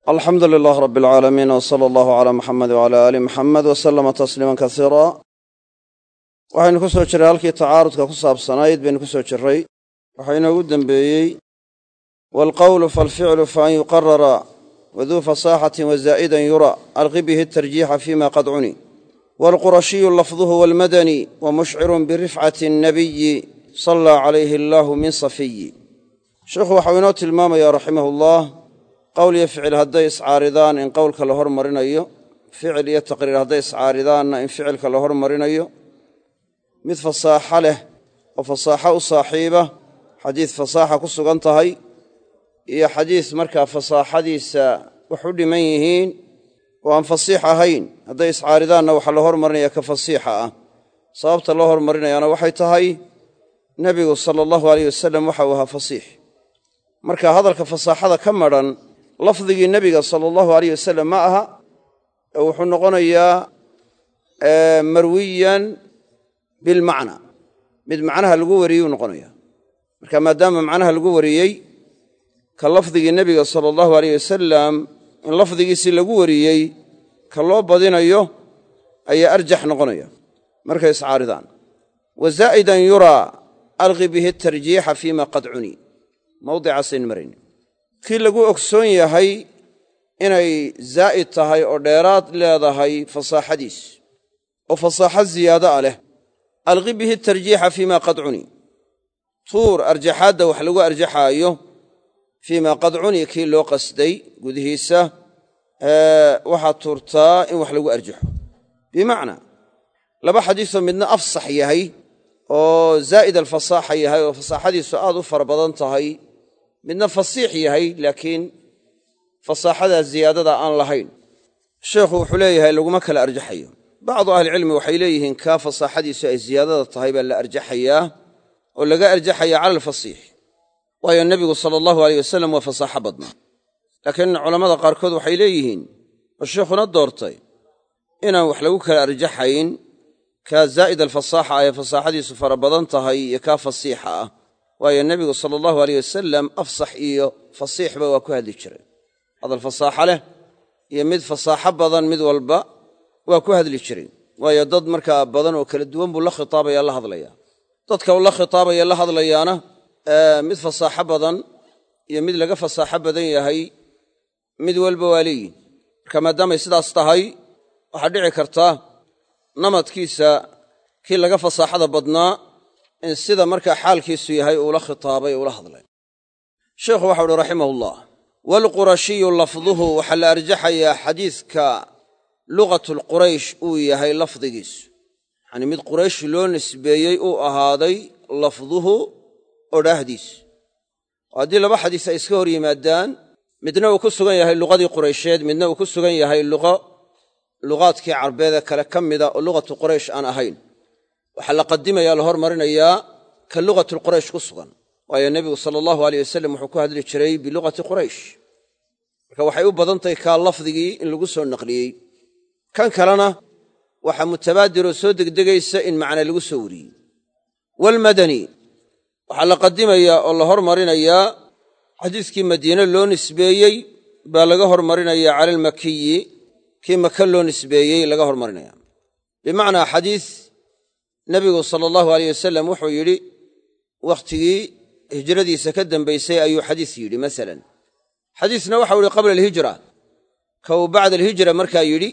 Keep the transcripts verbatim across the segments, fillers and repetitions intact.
alxamdu lilah rab اlcaalamiin wsala allahu calaa muxamed wcala aali muxamed wasalama tasliiman kasiira waxaynu ku soo jirray halkii tacaarudka ku saabsanayd baynu ku soo jirray waxaa inoogu dembeeyey waalqowlu faalficlu faan yuqarara waduu fasaaxatin wazaa'idan yura alqi bihi tarjiixa fima qad cuni waalqurashiyu lafduhu waalmadani wamushcirun birifcati الnabiyi sallaa calayhi allaahu min safiyi sheikhu waxau inoo tilmaamayaa raximah ullah qowl iyo ficil hadday iscaaridaan in qowlka la hormarinayo ficil iyo taqriir hadday iscaaridaanna in ficilka la hormarinayo mid fasaaxo leh oo fasaaxo u saaxiiba xadiis fasaaxa ku sugan tahay iyo xadiis markaa fasaaxadiisa wax u dhiman yihiin oo aan fasiix ahayn hadday iscaaridaanna waxaa la hormarinaya ka fasiixa ah sababta loo hormarinayaana waxay tahay nebigu sala allahu alayh wasalam waxa uu ahaa fasiix marka hadalka fasaaxada ka madhan lafdigii nebiga sala allahu alayh wasalam ma aha ee wuxuu noqonayaa marwiyan bilmacna mid macnaha lagu wariyey uu noqonaya marka maadaama macnaha lagu wariyey ka lafdigii nebiga sala allahu alayh wasalam in lafdigiisii lagu wariyey ka loo badinayo ayaa arjax noqonaya markay iscaaridaan wa zaa'idan yuraa alqi bihi tarjiixa fiima qad cuni mawdicaasaynu marayna kii lagu ogsoon yahay inay zaa'id tahay oo dheeraad leedahay fasaaxadiis oo fasaaxo ziyaado ah leh alqi bihi tarjiixa fiima qad cuni tuur arjaxaadda wax lagu arjaxaayo fiima qad cuni kii loo qasday gudihiisa waxaad tuurtaa in wax lagu arjaxo bimacnaa laba xadiisoo midna afsax yahay oo zaa'id alfasaaxa yahay oo fasaaxadiisu aad u fara badan tahay midna fasiix yahay laakiin fasaaxadaa ziyaadada aan lahayn sheekhu wuxuu leeyahay laguma kala arjaxayo bacdu ahlicilmi waxay leeyihiin kaa fasaaxadiisu ay ziyaadada tahay baa la arjaxayaa oo laga arjaxayaa cala alfasiix waayo nebigu sala allahu aleyh wasalam waa fasaaxo badnaa laakiin culammada qaarkood waxay leeyihiin oo sheikhuna doortay inaan wax lagu kala arjaxayn kaa zaa'id alfasaaxa ah ee fasaaxadiisu fara badan tahay iyo kaa fasiixa ah waayo nebigu sala allahu aleyh wasalam afsax iyo fasiixba waa ku hadli jiray hadal fasaaxo leh iyo mid fasaaxo badan mid walba waa ku hadli jiray waayo dad markaa badan oo kala duwan buu la khitaabaya la hadlayaa dadka uu la khitaabaya la hadlayaana mid fasaaxo badan iyo mid laga fasaaxo badan yahay mid walba waa leeyihin marka maadaamay sidaas tahay waxaa dhici karta namadkiisa kii laga fasaaxada badnaa in sida markaa xaalkiisu yahay uula khitaabay uula hadlay sheekhu waxau uhi raximahullah waalqurashiyu lafduhu waxaa la arjaxayaa xadiiska lugatulquraysh uu yahay lafdigiisu yacanii mid quraysh loo nisbeeyey uu ahaaday lafduhu odhaahdiisu oo haddii laba xadiis ay iska hor yimaadaan midna uu ku sugan yahay luqadii quraysheed midna uu ku sugan yahay luqo luqaadkii carbeede kale ka mida oo luqatu quraysh aan ahayn waxaa la qadimaya la hormarinayaa ka lugatulquraysh ku sugan waayo nebigu sala allahu aleyh wasalam wuxuu ku hadli jiray biluqati quraysh marka waxay u badan tahay kaa lafdigii in lagu soo naqliyey kan kalena waxaa mutabaadiroo soo degdegaysa in macna lagu soo wariyey waalmadani waxaa la qadimayaa oo la hormarinayaa xadiiskii madiine loo nisbeeyey baa laga hormarinayaa cala almakiyi kii maka loo nisbeeyey laga hormarinaya bimacnaa xadiis nebigu sala allahu aleyh wasalam wuxuu yidhi wakhtigii hijradiisa ka dambaysay ayuu xadiis yidhi masalan xadiisna waxau yidhi qabla alhijra ka uu bacda alhijra markaa yidhi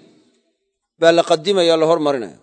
baa la qadimaya la hormarinaya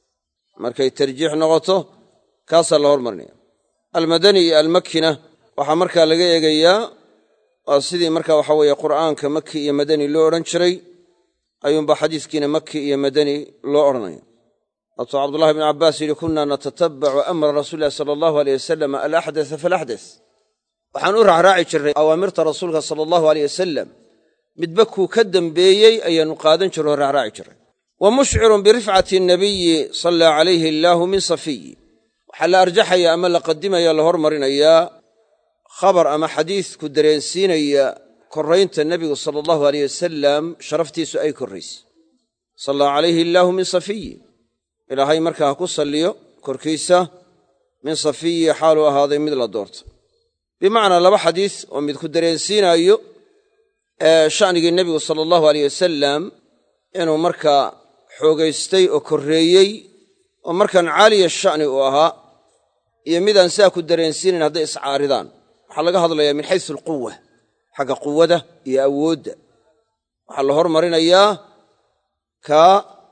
markay tarjiix noqoto kaasaa la hormarinaya almadani iyo almakina waxaa markaa laga eegayaa waa sidii markaa waxa weeye qur'aanka maki iyo madani loo odhan jiray ayuunbaa xadiiskiina maki iyo madani loo odhanaya waatuu cabdullahi bnu cabbaas yidhi kunna natatabacu amra rasuuli illahi sala allahu aleyh wasalam alaxdasa faalaxdas waxaan u raacraaci jirray awaamirta rasuulka sala allahu aleyh wasalam midba kuu ka dambeeyey ayaannu qaadan jirro oo raacraaci jirray wa mushcirun birifcati annabiyi sallaa calayhi allaahu min safiyi waxaa la arjaxaya ama la qadimaya la hormarinayaa khabar ama xadiisku dareensiinaya korraynta nebigu sala allahu aleyh wasalam sharaftiisu ay korraysay sallaa calayhi allaahu min safiyi ilaahay markaa ha ku salliyo korkiisa min safiyi xaaluu ahaaday mid la doorta bimacnaa laba xadiis oo mid ku dareensiinaayo sha'nigii nebigu sala allahu alayh wasalam inuu markaa xoogaystay oo korreeyey oo markaan caaliya sha'ni uu ahaa iyo midaan sidaa ku dareensiinayn hadday iscaaridaan waxaa laga hadlayaa min xaysu alquwa xagga quwada iyo awoodda waxaa la hormarinayaa kaa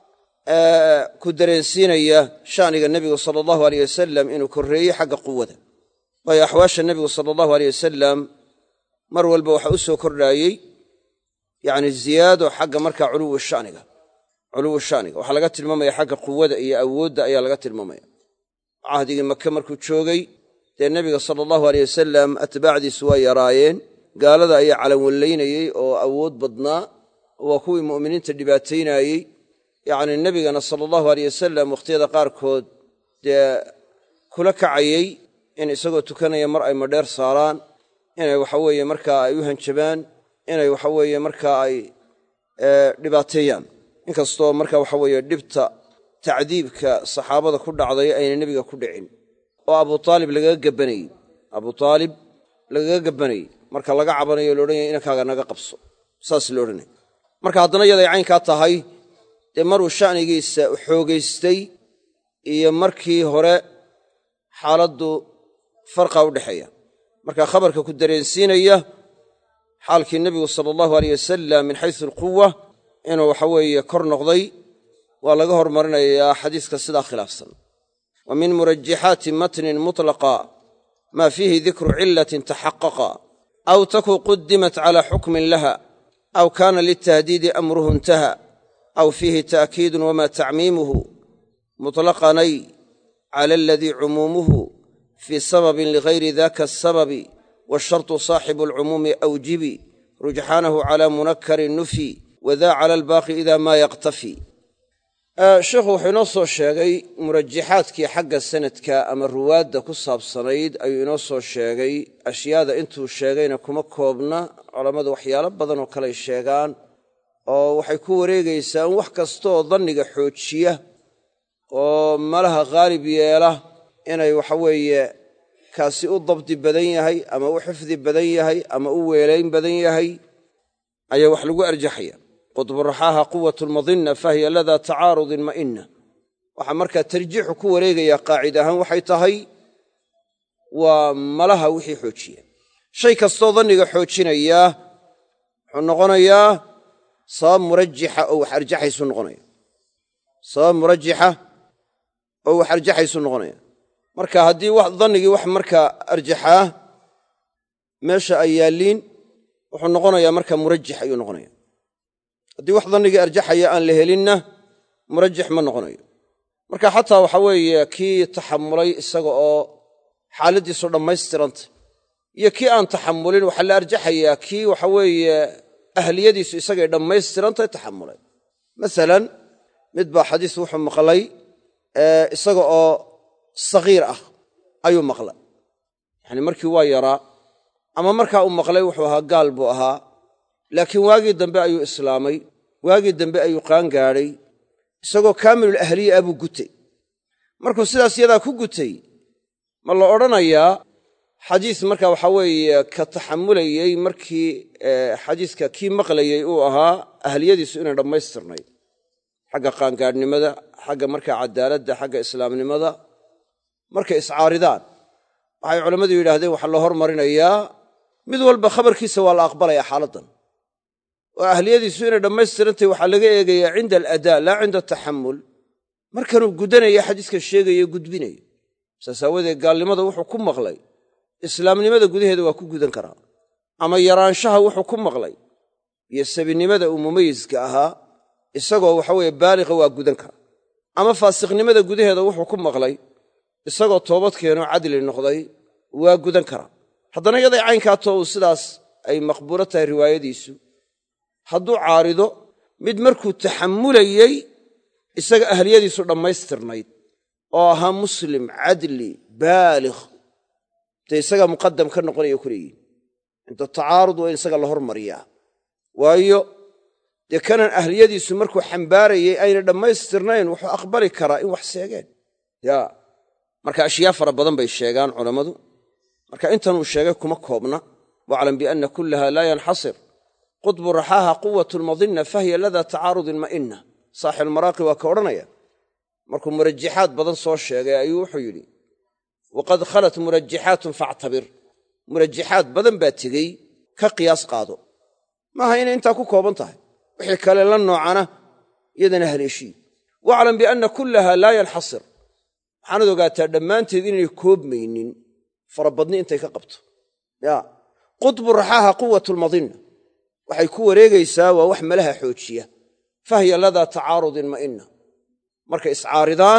ku dareensiinaya sha'niga nebigu sala allahu alayh wasalam inuu korreeyey xagga quwada waayo axwaasha nebigu sala allahu alayh wasalam mar walba waxaa u soo kordhaayey yacni ziyaado xagga markaa culuwi sha'niga culuwi sha'niga waxaa laga tilmaamaya xagga quwada iyo awoodda ayaa laga tilmaamaya cahdigii maka markuu joogay dee nebiga sala allahu alayh wasalam atbaacdiisu waa yaraayeen gaalada ayaa calanwallaynayey oo awood badnaa waa kuwii mu'miniinta dhibaataynaayey yacni nebigana sala allahu alayh wasalam wakhtiyada qaarkood dee kula kacayey in isagoo tukanaya mar ay madheer saaraan inay waxa weeye markaa ay u hanjabaan inay waxa weeye markaa ay dhibaateeyaan inkastoo marka waxa weeye dhibta tacdiibka saxaabada ku dhacday ayna nebiga ku dhicin oo abu aalib lagaga gabbanayey abu aalib lagaga gabbanayey marka laga cabanayo loodhanaya inankaaga naga qabso saas lo odhanaya marka haddana yaday caynkaa tahay dee maruu sha'nigiisa u xoogaystay iyo markii hore xaaladdu farqa u dhexeeya marka khabarka ku dareensiinaya xaalkii nebigu sala allahu alayh wasalam min xaysu alquwa inuu waxa weeye kor noqday waa laga hormarinayaa xadiiska sidaa khilaafsan wa min murajixaati matnin mutlaqa maa fiihi dikru cillatin taxaqaqa aw taku qudimat calaa xukmin laha aw kaana litahdiidi amruhu intaha aw fiihi ta'kiidun wama tacmiimuhu mutlaqanay cala aladii cumuumuhu fii sababin ligayri daka asababi washartu saaxibu alcumuumi awjibi rujxaanahu calaa munakkarin nufi wadaa cala albaaqi ida maa yaktafi sheikhu wuxuu inoo soo sheegay murajixaadkii xagga sanadka ama ruwaadda ku saabsanayd ayuu inoo soo sheegay ashyaada intuu sheegayna kuma koobna culammadu waxyaalo badan oo kaley sheegaan oo waxay ku wareegaysaa in wax kastaoo danniga xoojiya oo malaha khaalib yeela inay waxa weeye kaasi u dabdi badan yahay ama u xifdi badan yahay ama u weelayn badan yahay ayaa wax lagu arjaxaya qudburaxaaha quwatu lmadinna fahiya ladaa tacaarudin ma'inna waxaa markaa tarjiixu ku wareegayaa qaacid ahaan waxay tahay waa malaha wixii xoojiya shay kastoo danniga xoojinayaa wuxuu noqonayaa sabab murajixa oo wax arjaxaysu noqonaya sabab murajixa oo wax arjaxaysu noqonaya marka haddii dannigii wax markaa arjaxaa meesha ay yaalliin wuxuu noqonayaa marka murajix ayuu noqonaya haddii wax dannigii arjaxaya aan la helinna murajix ma noqonayo marka xataa waxa weeye kii taxamulay isaga oo xaaladdiisu dhammaystiranta iyo kii aan taxamulin waxaa la arjaxayaa kii waxa weeye ahliyadiisu isagay dhammaystirantay taxamulay masalan mid baa xadiis wuxuu maqlay isaga oo sagiir ah ayuu maqlay yacni markii waa yaraa ama markaa uu maqlay wuxuu ahaa gaal buu ahaa laakiin waagii dambe ayuu islaamay waagii dambe ayuu qaangaadhay isagoo kaamilul ahliya ah buu gutay markuu sidaas yadaa ku gutay ma la odhanayaa xadiis marka waxaa weeye ka taxamulayey markii xadiiska kii maqlayey uu ahaa ahliyadiisu inay dhammaystirnayd xagga qaangaadhnimada xagga markaa cadaaladda xagga islaamnimada markay iscaaridaan waxay culammadu yidhaahdeen waxaa la hormarinayaa mid walba khabarkiisa waa la aqbalayaa xaaladdan oo ahliyadiisu inay dhammaystirantahy waxaa laga eegayaa cinda aladaa laa cinda ataxamul markanuu gudanaya xadiiska sheegayo gudbinayo saas aawadeed gaalnimada wuxuu ku maqlay islaamnimada gudaheeda waa ku gudan karaa ama yaraanshaha wuxuu ku maqlay iyo sabinimada uu mumayiska ahaa isagoo waxaweeye baaliqa waa gudan karaa ama faasiqnimada gudaheeda wuxuu ku maqlay isagoo toobad keenoo cadli noqday waa gudan karaa haddana yaday caynkaatoo uu sidaas ay maqbuulo tahay riwaayadiisu hadduu caarido mid markuu taxammulayey isaga ahliyadiisu dhammaystirnayd oo ahaa muslim cadli baaligh dee isagaa muqadam ka noqonaya ku leeyihin cinda tacaarud waa in isaga la hormariyaa waayo dee kanan ahliyadiisu markuu xambaarayey ayna dhammaystirnayn wuxuu aqbali karaa in wax seegeen yaa marka ashyaa fara badan bay sheegaan culammadu marka intanuu sheegay kuma koobna waclam bianna kullaha laa yanxasir qudbu raxaaha quwatu lmadinna fahiya ladaa tacaarudin ma'inna saaxibulmaraaqi waa ka odhanaya markuu murajixaad badan soo sheegay ayuu wuxuu yidhi waqad khalat murajixaatun factabir murajixaad badan baa tegey ka qiyaas qaado maaha inay intaa ku kooban tahay wixii kale la noocana iyadana haleeshii waclam bianna kullaha laa yanxasir waxaanad ogaataa dhammaanteed inay koobmaynin farabadni intay ka qabto ya qudbu raxaaha quwatu lmadinna waxay ku wareegaysaa waa wax malaha xoojiya fahiya ladaa tacaarudin ma'inna markay iscaaridaan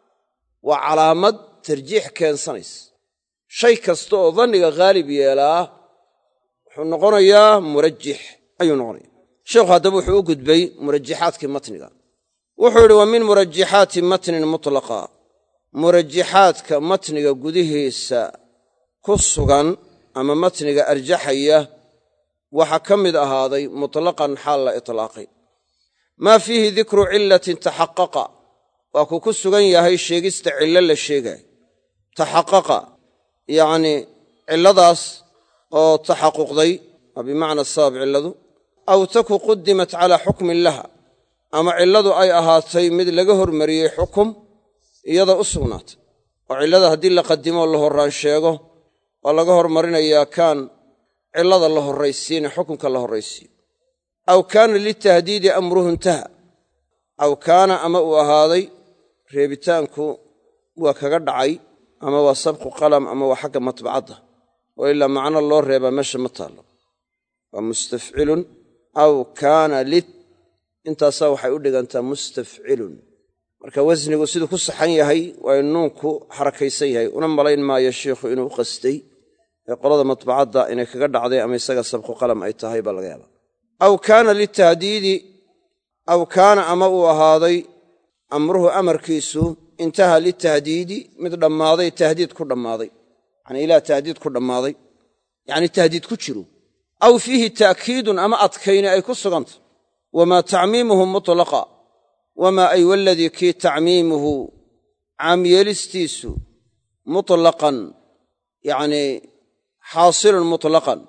waa calaamad tarjiix keensanaysa shay kasta oo danniga haalib yeelaa wuxuu noqonayaa murajix ayuu noqonaya sheekhu haddaba wuxuu u gudbay murajixaadkii matniga wuxuu yidhi wa min murajixaati matnin mutlaqa murajixaadka matniga gudihiisa ku sugan ama matniga arjaxaya waxaa ka mid ahaaday mutlaqan xaal la itlaaqay maa fiihi dikru cillatin taxaqaqa waa kuu ku sugan yahay sheegista cillo la sheegaayo taxaqaqa yacnii cilladaas oo taxaquqday waa bimacna sabab cilladu aw taku qudimat calaa xukmin laha ama cilladu ay ahaatay mid laga hormariyey xukum iyada u sugnaatay oo cillada haddii la qadimo la horraan sheego waa laga hormarinayaa kaan cillada la horraysiine xukunka la horraysiiyo aw kaana litahdiidi amruhu intaha aw kaana ama uu ahaaday reebitaanku waa kaga dhacay ama waa sabqu qalam ama waa xagga matbacadda oo ilaa macno loo reebaa meesha ma taallo waa mustafcilun aw kaana lit intaasaa waxay u dhigantaa mustafcilun marka wasnigu siduu ku saxan yahay waa in nuunku xarakaysan yahay una malayn maayo shiikhu inuu u qastay ee qolada matbacadda inay kaga dhacday ama isaga sabqu qalam ay tahay baa laga yaabaa aw kaana litahdiidi aw kaana ama uu ahaaday amruhu amarkiisu intaha litahdiidi mid dhammaaday tahdiid ku dhammaaday yacnii ilaa tahdiid ku dhammaaday yacnii tahdiid ku jiro aw fiihi ta'kiidun ama adkayni ay ku sugantah wamaa tacmiimuhu mutlaqa wamaa ay waladii kii tacmiimuhu caamyeelistiisu mutlaqan yacnii xaasilun mutlaqan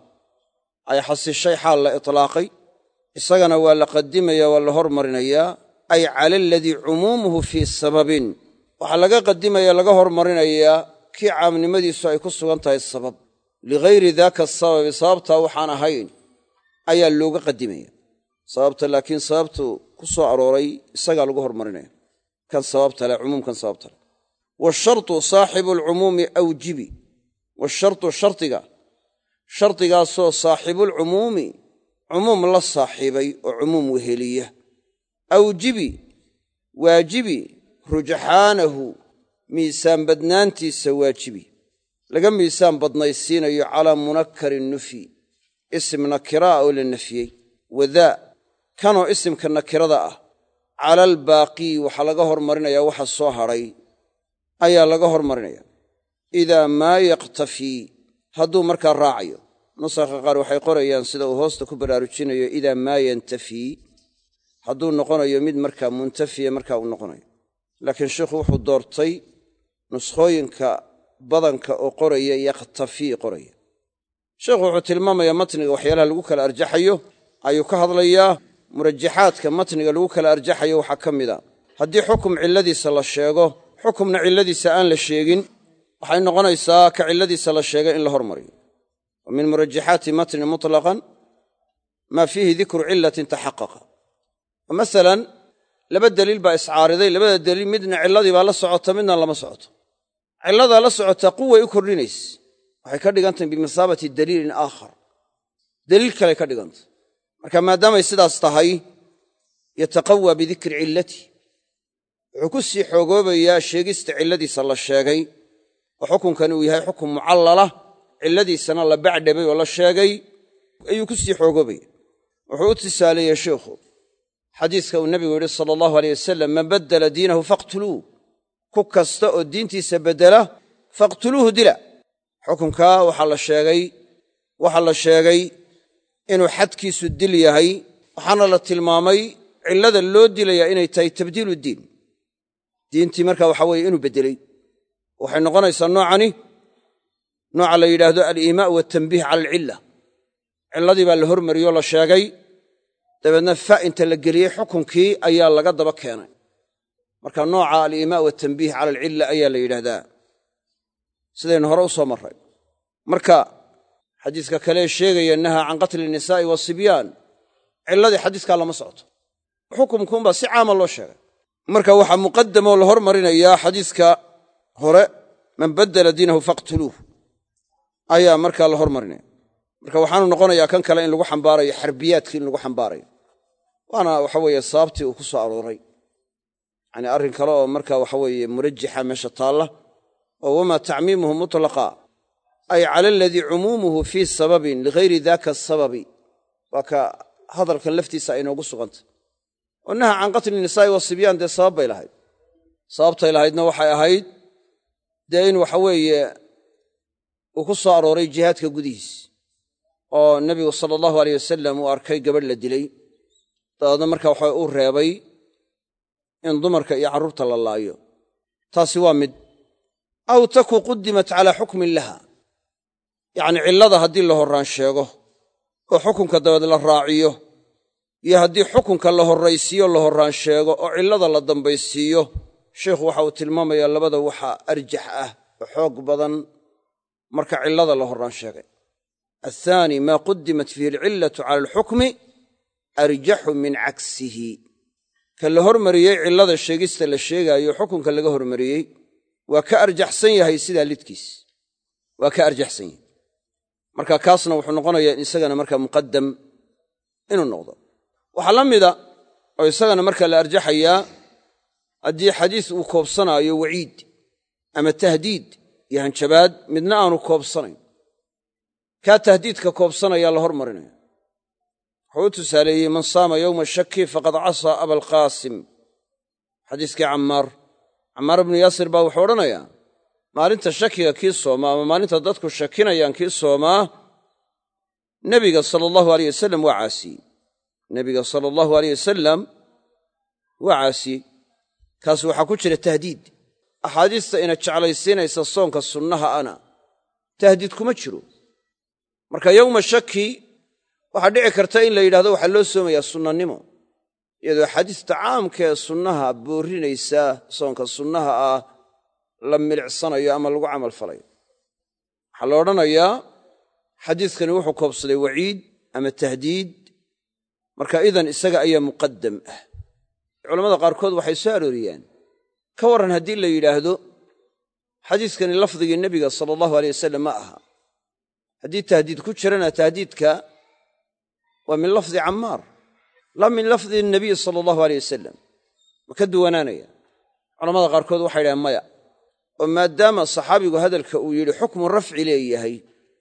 ay xasishay xaal la itlaaqay isagana waa la qadimaya waa la hormarinayaa ay cala aladii cumuumuhu fii sababin waxaa laga qadimaya laga hormarinayaa kii caamnimadiisu ay ku sugan tahay sabab ligayri daaka asababi sababtaa waxaan ahayn ayaa looga qadimaya sababta laakiin sababtu ku soo arooray isagaa lagu hormarinaya kan sababta leh cumuumkan sababta leh washartu saaxibu alcumuumi awjibi washartu shardiga shardigaasoo saaxibulcumuumi cumuum la saaxiibay oo cumuum weheliya awjibi waajibi rujxaanahu miisaan badnaantiisa waajibi laga miisaan badnaysiinayo calaa munakkarin nufyi isim nakiraa oo la nafyey wadaa kanoo isimka nakirada ah cala albaaqii waxaa laga hormarinayaa waxa soo hadhay ayaa laga hormarinaya idaa maa yaqtafii hadduu markaa raacayo nusakha qaar waxay qorayaan sida uu hoosta ku baraarujinayo idaa maa yantafii hadduu noqonayo mid markaa muntafiya markaa uu noqonayo laakiin sheikhu wuxuu doortay nuskhooyinka badanka oo qoraya yakhtafii qoraya sheikhu wuxuu tilmaamayaa matniga waxyaalaha lagu kala arjaxayo ayuu ka hadlayaa murajaxaadka matniga lagu kala arjaxayo waxaa ka mid a haddii xukum cilladiisa la sheego xukumna cilladiisa aan la sheegin waxay noqonaysaa ka cilladiisa la sheegay in la hormariyo wa min murajaxaati matni mutlaqan maa fiihi dikru cillatin taxaqaqa masalan laba deliil baa iscaariday labada deliil midna cilladii baa la socota midna lama socoto cilladaa la socotaa quway u kordhinayse waxay ka dhigantahay bimasaabati daliilin aakhar deliil kaley ka dhigantay marka maadaamay sidaas tahay yataqawaa bidikri cillati wuxuu ku sii xoogoobayaa sheegista cilladiisa la sheegay oo xukunkani uu yahay xukun mucallala cilladiisana la bacdhabay oo la sheegay ayuu ku sii xoogoobaya wuxuu u tisaaleeyey sheikhu xadiiska uu nebigu yidhi sala allahu aleyh wasalam man baddala diinahu faqtuluuh ku kasta oo diintiisa beddela faqtuluuhu dila xukunkaa waxaa la sheegay waxaa la sheegay inuu xadkiisu dil yahay waxaana la tilmaamay cillada loo dilayaa inay tahay tabdiilu diin diintii markaa waxaa weeye inuu beddeley waxay noqonaysaa noocani nooca la yidhaahdo aliimaa' waatanbiih cala alcilla cilladii baa la hormariyoo la sheegay dabeedna fa inta la geliyey xukunkii ayaa laga daba keenay marka nooca al-iimaa watanbiih cala alcilla ayaa la yidhaahdaa sidaynu hore u soo marray marka xadiiska kale sheegaya nahaa can qatli nisaa'i wasibyaan cilladii xadiiskaa lama socoto xukumkuunbaa si caama loo sheegay marka waxaa muqadamoo la hormarinayaa xadiiska hore man baddala diinahu faqtuluuh ayaa markaa la hormarinaya marka waxaanu noqonayaa kan kale in lagu xambaarayo xarbiyaadkii in lagu xambaarayo waana waxa weeye sababtii uu ku soo arooray yani arrin kale oo marka waxa weeye murajixa meesha taalla oo wamaa tacmiimuhu mutlaqa ay cala aladii cumuumuhu fii sababin ligayri daaka asababi waa ka hadalkan laftiisa ay inoogu sugantay oo naha can qatli nisaa'i wasibyaan dee sabab bay lahayd sababtay lahaydna waxay ahayd dee in waxa weeye uu ku soo arooray jihaadka gudihiis oo nebigu sala allahu aleyh wasalam uu arkay gabadh la dilay dabeedna marka waxa uu reebay in dumarka iyo carruurta la laayo taasi waa mid aw taku qudimat calaa xukmin laha yacnii cillada haddii la horraan sheego oo xukunka dabeed la raaciyo iyo haddii xukunka la horraysiiyo la horraan sheego oo cillada la dambaysiiyo sheikhu waxa uu tilmaamayaa labada waxa arjax ah oo xoog badan marka cillada la horraan sheegay athaani maa qudimat fiihi alcillatu cala alxukmi arjaxu min caksihi ka la hormariyey cillada sheegista la sheegaayo xukunka laga hormariyey waa ka arjaxsan yahay sidaa lidkiis waa ka arjaxsan yahay marka kaasna wuxuu noqonayaa isagana markaa muqaddam inuu noqdo waxaa la mida oo isagana markaa la arjaxayaa haddii xadiis uu koobsanaayo waciid ama tahdiid iyo hanjabaad midna aanu koobsanayn kaa tahdiidka koobsanayaa la hormarinaya wuxuu u tusaaleeyey man saama yowma shaki faqad casaa abalqaasim xadiiskii cammaar cammaar ibnu yaasir baa wuxuu odhanayaa maalinta shakiga kii soomaa ama maalinta dadku shakinayaan kii soomaa nebiga sala allahu aleyh wasalam waa caasiyey nebiga sala allahu aleyh wasalam waa caasiyey kaas waxaa ku jira tahdiid axaadiista ina jeclaysiinaysa soonka sunnaha ana tahdiid kuma jiro marka yowma shaki waxaa dhici karta in la yidhahdo waxaa loo soomayaa sunnanimo iyadoo axaadiista caamkaee sunnaha boorrinaysa soonka sunnaha ah la milicsanayo ama lagu camal falayo waxaa la odhanayaa xadiiskani wuxuu koobsaday waciid ama tahdiid marka idan isaga ayaa muqaddam ah culammada qaarkood waxay soo arooriyaan ka warran haddii la yidhaahdo xadiiskani lafdigii nebiga sala allahu aleyh wasalam ma aha haddii tahdiid ku jirana tahdiidka waa min lafdi cammaar laa min lafdi nabiy sala allahu aleyh wasalam ma ka duwanaanaya culamada qaarkood waxay dhahaan maya oo maadaama saxaabigu hadalka uu yidhi xukmu rafci leeyahay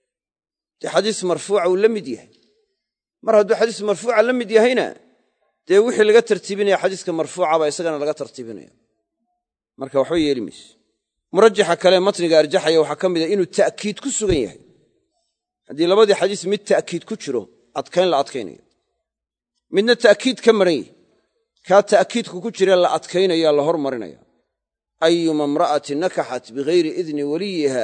dee xadiis marfuuca uu la mid yahay mar hadduu xadiis marfuuca la mid yahayna dee wixii laga tartiibinaya xadiiska marfuuca baa isagana laga tartiibinaya marka waxba yeeli mayse murajaxa kale matniga arjaxaya waxaa ka mid a inuu ta'kiid ku sugan yahay haddii labadii xadiis mid ta'kiid ku jiro adkayn la adkaynayo midna ta'kiid ka maran yahi kaa ta'kiidku ku jira la adkaynaya la hormarinaya ayuma imra'atin nakaxat bigayri idni waliyiha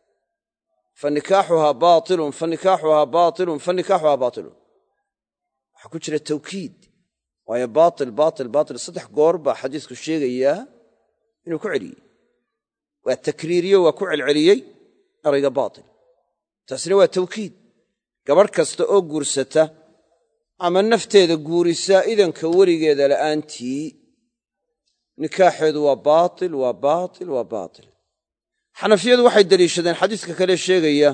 fanikaaxuhaa baatilun fanikaaxuhaa baatilun fanikaaxuhaa baatilun waxaa ku jira tawkiid waayo baatil baatil baatil saddex goor baa xadiisku sheegayaa inuu ku celiyey waa takriiriyo waa ku celceliyey erayga baatil taasina waa tawkiid gabadh kasta oo guursata ama nafteeda guurisaa idanka weligeeda la'aantii nikaaxeedu waa baatil waa baatil waa baatil xanafiyadu waxay deliishadeen xadiiska kale sheegaya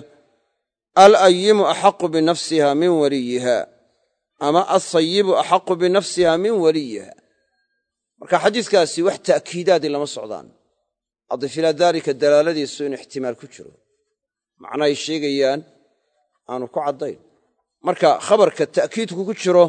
alayimu axaqu binafsiha min waliyiha ama alsayibu axaqu binafsiha min waliyiha marka xadiiskaasi wax ta'kiidaadii lama socdaan adif ilaa daalika dalaaladiisu in ixtimaal ku jiro macnahay sheegayaan aanu ku caddayn marka khabarka ta'kiidku ku jiro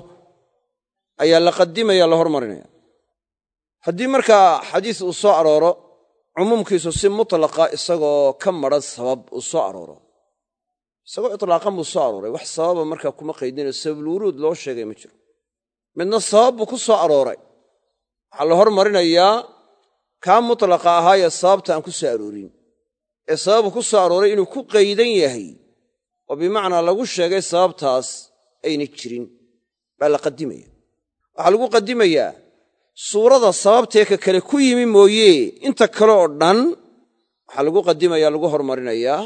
ayaa la qadimaya la hormarinaya haddii markaa xadiis uu soo arooro cumuumkiisu si mutlaqa isagoo ka madran sabab uu soo arooro isagoo itlaaqan buu soo arooray wax sababa markaa kuma qaydinayo sababulwuruud loo sheegay ma jiro midna sabab buu ku soo arooray waxaa la hormarinayaa kaa mutlaqa ahaayee sababta aan ku soo aroorin ee sababu ku soo arooray inuu ku qaydan yahay oo bimacnaa lagu sheegay sababtaas ayna jirin baa la qadimaya waxaa lagu qadimayaa suurada sababtee ka kale ku yimi mooye inta kale oo dhan waxaa lagu qadimaya lagu hormarinayaa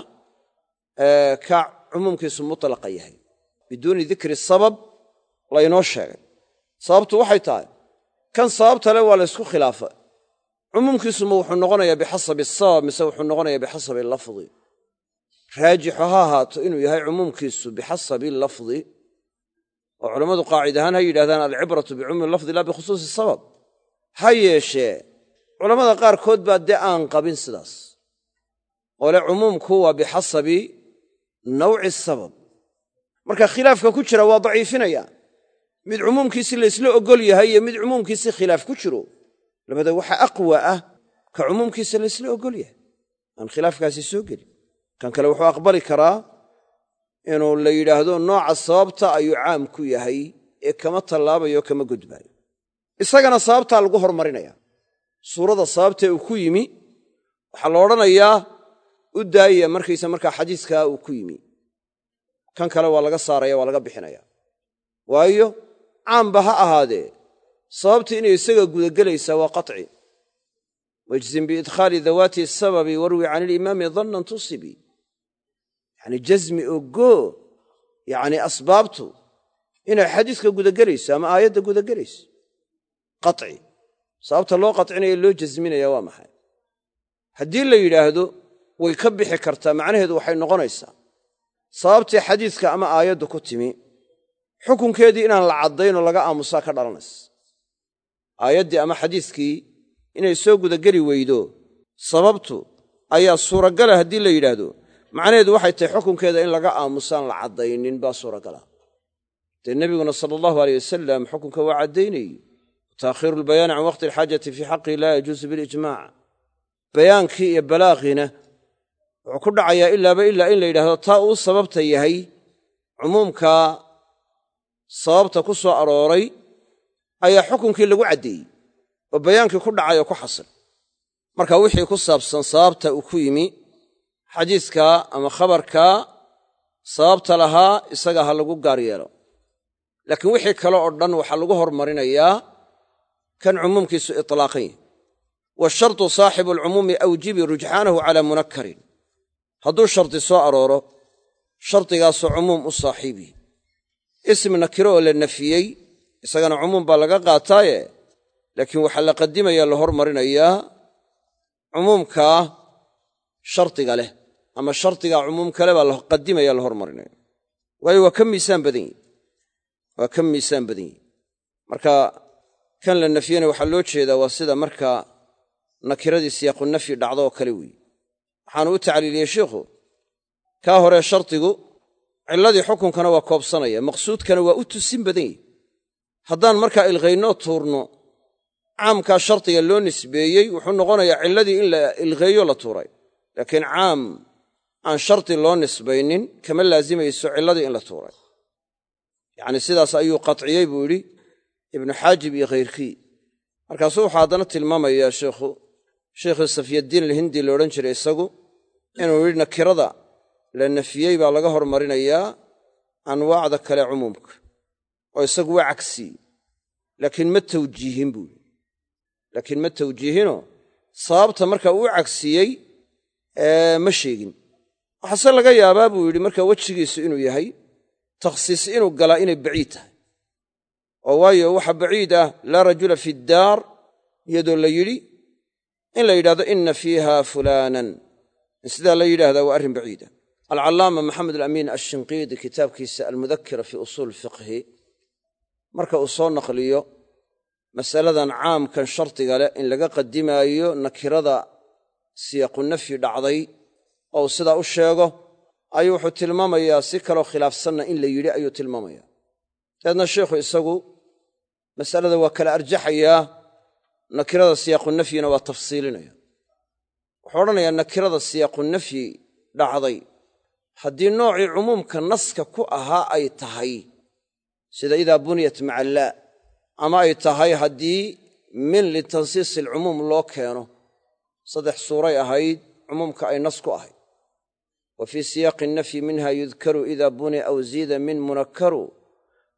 ka cumuumkiisu mutlaqa yahay biduuni dikri sabab laynoo sheegay sababtu waxay tahay kan sababta le waa la ysku khilaafa cumuumkiisuma wuxuu noqonayaa bixasabi asabab mise wuxuu noqonayaa bixasabi lafdi raajixu ha ahaato inuu yahay cumuumkiisu bixasabi lafdi oo culammadu qaacid ahaan ha yidhahdaan alcibratu bicumuumi lafdi laa bikhusuusi sabab ha yeeshee culammada qaarkood baa dee aan qabin sidaas oo le cumuumku waa bixasabi nawci sabab marka khilaafka ku jira waa daciifinaya mid cumuumkiisii laysla ogol yahay iyo mid cumuumkiisii khilaaf ku jiro labada waxa aqwa ah ka cumuumkiisa laysla ogol yahay aan khilaafkaasi soo gelin kan kale wuxuu aqbali karaa inuu la yidhaahdo nooca sababta ayuu caam ku yahay ee kama tallaabayo kama gudbaayo isagana sababtaa lagu hormarinaya suurada sababtee uu ku yimi waxaa la odhanayaa u daaya markaysa markaa xadiiskaa uu ku yimi kan kale waa laga saaraya waa laga bixinaya waayo caamba ha ahaadee sababtii inay isaga gudagelaysaa waa qaطci wajzim biidkhaali dawaati sababi warwi can ilimaami dannan tusibi yani jazmi ogo yani asbaabtu inay xadiiska gudagelayso ama aayadda gudagelayso qaطci sababta loo qaطcinaya loo jazminaya waa maxay haddii la yidhaahdo way ka bixi kartaa macnaheedu waxay noqonaysaa sababtii xadiiska ama aayaddu ku timi xukunkeedii inaan la caddaynoo laga aamusaa ka dhalanaysa aayaddii ama xadiiskii inay soo gudageli weydo sababtu ayaa suuragala haddii la yidhaahdo macnaheedu waxay tahay xukunkeeda in laga aamusaan la caddaynin baa suuragala dee nebiguna sala allahu aleyh wasalam xukunka waa caddaynayey taakhiiru lbayaani can waqti alxaajati fii xaqii laa yajuusu bilijmaac bayaankii iyo balaaqiina wuxuu ku dhacayaa ilaaba ilaa in la yidhahdo taa uu sababta yahay cumuumkaa sababta ku soo arooray ayaa xukunkii lagu caddeeyey oo bayaankii ku dhacay oo ku xasil marka wixii ku saabsan sababta uu ku yimi xadiiska ama khabarka sababta lahaa isaga ha lagu gaar yeelo laakiin wixii kale oo dhan waxaa lagu hormarinayaa kan cumuumkiisu itlaaqan yahy washartu saaxibu alcumuumi awjibi rujxaanahu calaa munakkarin hadduu shardi soo arooro shardigaasoo cumuum u saaxiibi ism nakiro oo la nafiyey isagana cumuum baa laga qaataaye laakiin waxaa la qadimaya la hormarinayaa cumuumkaa shardiga leh ama shardigaa cumuum kale baa la qadimaya la hormarinaya waayo waa ka miisaan badan yihi waa ka miisaan badan yihi marka kan la nafiyena waxaa loo jeedaa waa sida marka nakiradii siyaaqu nafyi dhacdo oo kale weeye waxaanu u tacliiliyey sheikhu kaa hore shardigu cilladii xukunkana waa koobsanaya maqsuudkana waa u tusin badan yihi haddaan markaa ilqaynoo tuurno caamkaa shardiga loo nisbeeyey wuxuu noqonayaa cilladii in la ilqeeyo la tuuray laakiin caam aan shardi loo nisbaynin kama laazimayso cilladii in la tuuray yacni sidaas ayuu qatciyey buu yidhi ibnu xaajib iyo khayrkii markaasuu wuxuu haddana tilmaamayaa sheikhu sheikhii safyaddiin alhindi la odhan jiray isagu inuu yidhi nakirada la nafiyey baa laga hormarinayaa anwaacda kale cumuumka oo isagu waa cagsiyey laakiin ma tawjiihin buu yidhi laakiin ma tawjiihinoo sababta marka uu cagsiyey ma sheegin waxaase laga yaabaa buu yidhi marka wejigiisu inuu yahay takhsiis inuu galaa inay baciid tahay oo waayo waxa baciid ah laa rajula fi ddaar iyadoo la yidhi in la yidhahdo inna fiiha fulaanan in sidaa la yidhaahdaa waa arrin baciida alcallaama maxamed alamiin ashinqiidi kitaabkiisa almudakira fii usuul fiqhi marka uu soo naqliyo masaladan caamkan shardiga leh in laga qadimaayo nakirada siyaaqu nafyi dhacday oo uu sidaa u sheego ayuu wuxuu tilmaamayaa si kaloo khilaafsanna in la yidhi ayuu tilmaamaya dabeedna sheikhu isagu masalada waa kala arjaxayaa nakirada siyaaqu nafyina waa tafsiilinaya wuxuu odhanayaa nakirada siyaaqu nafyi dhacday haddii noocii cumuumka naska ku ahaa ay tahay sida idaa buniyat maca allaa ama ay tahay haddii min litansiisi alcumuum loo keeno saddex suuray ahayd cumuumka ay nas ku ahayd wa fii siyaaqi nafyi minha yudkaru ida buniya aw ziida min munakkaru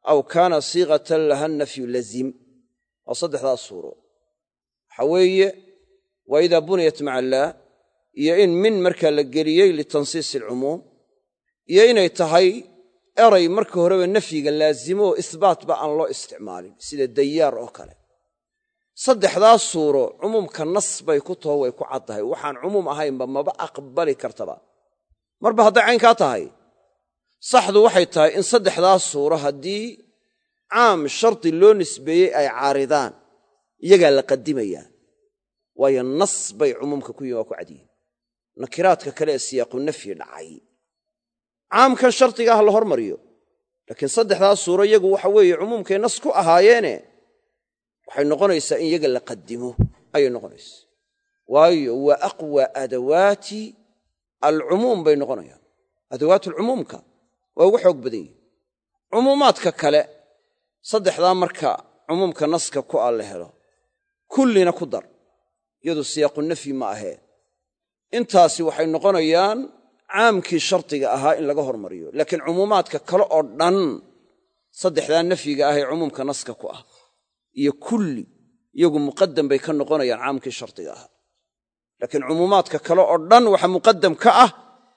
aw kaana siiqatan laha nafyu lazim waa saddexdaas suuro waxa weeye waa idaa buniyat maca allaah iyo in min markaa la geliyey litansiisi alcumuum iyo inay tahay eray marka horeba nafyiga laazimo oo isbaatba aan loo isticmaalin sida dayaar oo kale saddexdaas suuro cumuumka nas bay ku taho way ku caddahay waxaan cumuum ahaynba maba aqbali kartaba marba hadday caynkaa tahay saxdu waxay tahay in saddexdaas suuro haddii caam shardi loo nisbeeyey ay caaridaan iyagaa la qadimayaa waayo nas bay cumuumka ku yihin waa ku cadyihin nakiraadka kale ee siyaaqu nafyi dhacay caamkan shardiga ah la hormariyo laakiin saddexdaas suuro iyagu waxa weeye cumuumkay nas ku ahaayeene waxay noqonaysaa in iyaga la qadimo ayay noqonaysaa waayo waa aqwa adawaati alcumuum bay noqonayaan adawaatulcumuumka waa ugu xoog badan yihin cumuumaadka kale saddexdaa marka cumuumka naska ku ah la helo kullina ku dar iyadu siyaaqu nafyi ma ahee intaasi waxay noqonayaan caamkii shardiga ahaa in laga hormariyo laakiin cumuumaadka kale oo dhan saddexdaa nafyiga ah ee cumuumka naska ku ah iyo kulli iyagu muqaddam bay ka noqonayaan caamkii shardiga ahaa laakiin cumuumaadka kale oo dhan waxa muqaddam ka ah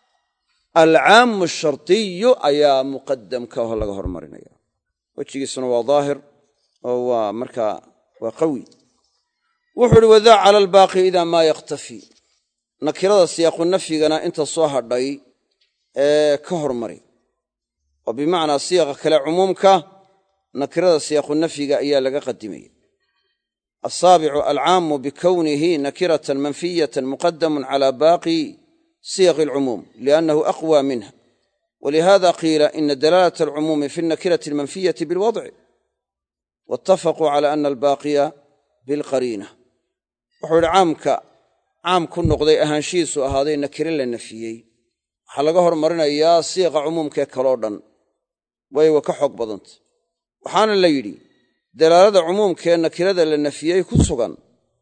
alcaamu shardiyu ayaa muqaddam ka oo laga hormarinaya wejigiisuna waa daahir oo waa markaa waa qawi wuxuu uhi wadaa cala albaaqi idaa maa yaktafi nakirada siyaaqu nafyigana inta soo hadhay ee ka hormari oo bimacnaa siiqa kale cumuumka nakirada siyaaqu nafyiga ayaa laga qadimaya asaabicu alcaamu bikownihi nakiratan manfiyatan muqadamun cala baaqi siyaqi alcumuum liannahu aqwa minha walihada qiila ina dalaalata alcumuumi fi alnakirati almanfiyati bilwadci waatafaquu cala ana albaaqiya bilqariina wuxuu yidhi caamka caam ku noqday ahaanshihiisu ahaaday nakire la nafiyey waxaa laga hormarinayaa siiqa cumuumkee kaloo dhan way wa ka xoog badanta waxaana la yidhi dalaalada cumuumkee nakirada la nafiyey ku sugan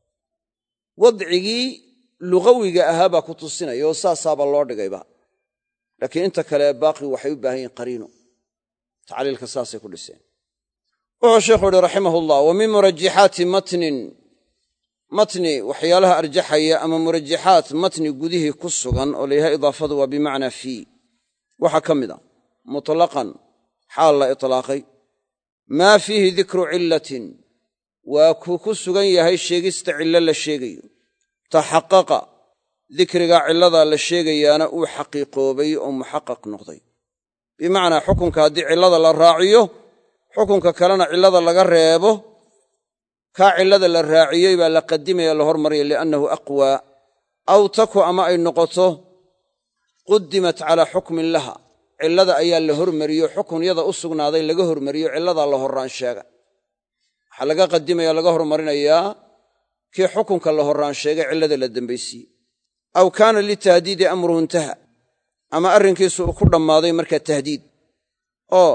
wadcigii lugawiga ahaa baa ku tusinaya oo saasaaba loo dhigayba laakiin inta kale baaqi waxay u baahan yihin qariino tacliilka saasay ku dhiseen wuxuu sheekhu yihi raximahullah wa min murajixaati matnin matni waxyaalaha arjaxaya ama murajaxaat matni gudihii ku sugan oo layahay idaafadu waa bimacnaa fii waxaa ka mid a mutlaqan xaal la itlaaqay maa fiihi dikru cillatin waa kuu ku sugan yahay sheegista cillo la sheegayo taxaqaqa dikrigaa cilladaa la sheegayaana uu xaqiiqoobay oo muxaqaq noqday bimacnaa xukunka haddii cillada la raaciyo xukunka kalena cillada laga reebo kaa cillada la raaciyey baa la qadimaya la hormarya liannahu aqwaa aw taku ama ay noqoto qudimat calaa xukmin laha cillada ayaa la hormariyo xukunyada u sugnaaday laga hormariyo cilladaa la horraan sheega waxaa laga qadimaya laga hormarinayaa kii xukunka la horraan sheegay cillada la dembaysiye aw kaana litahdiidi amruhu intaha ama arrinkiisu uu ku dhammaaday markaa tahdiid oo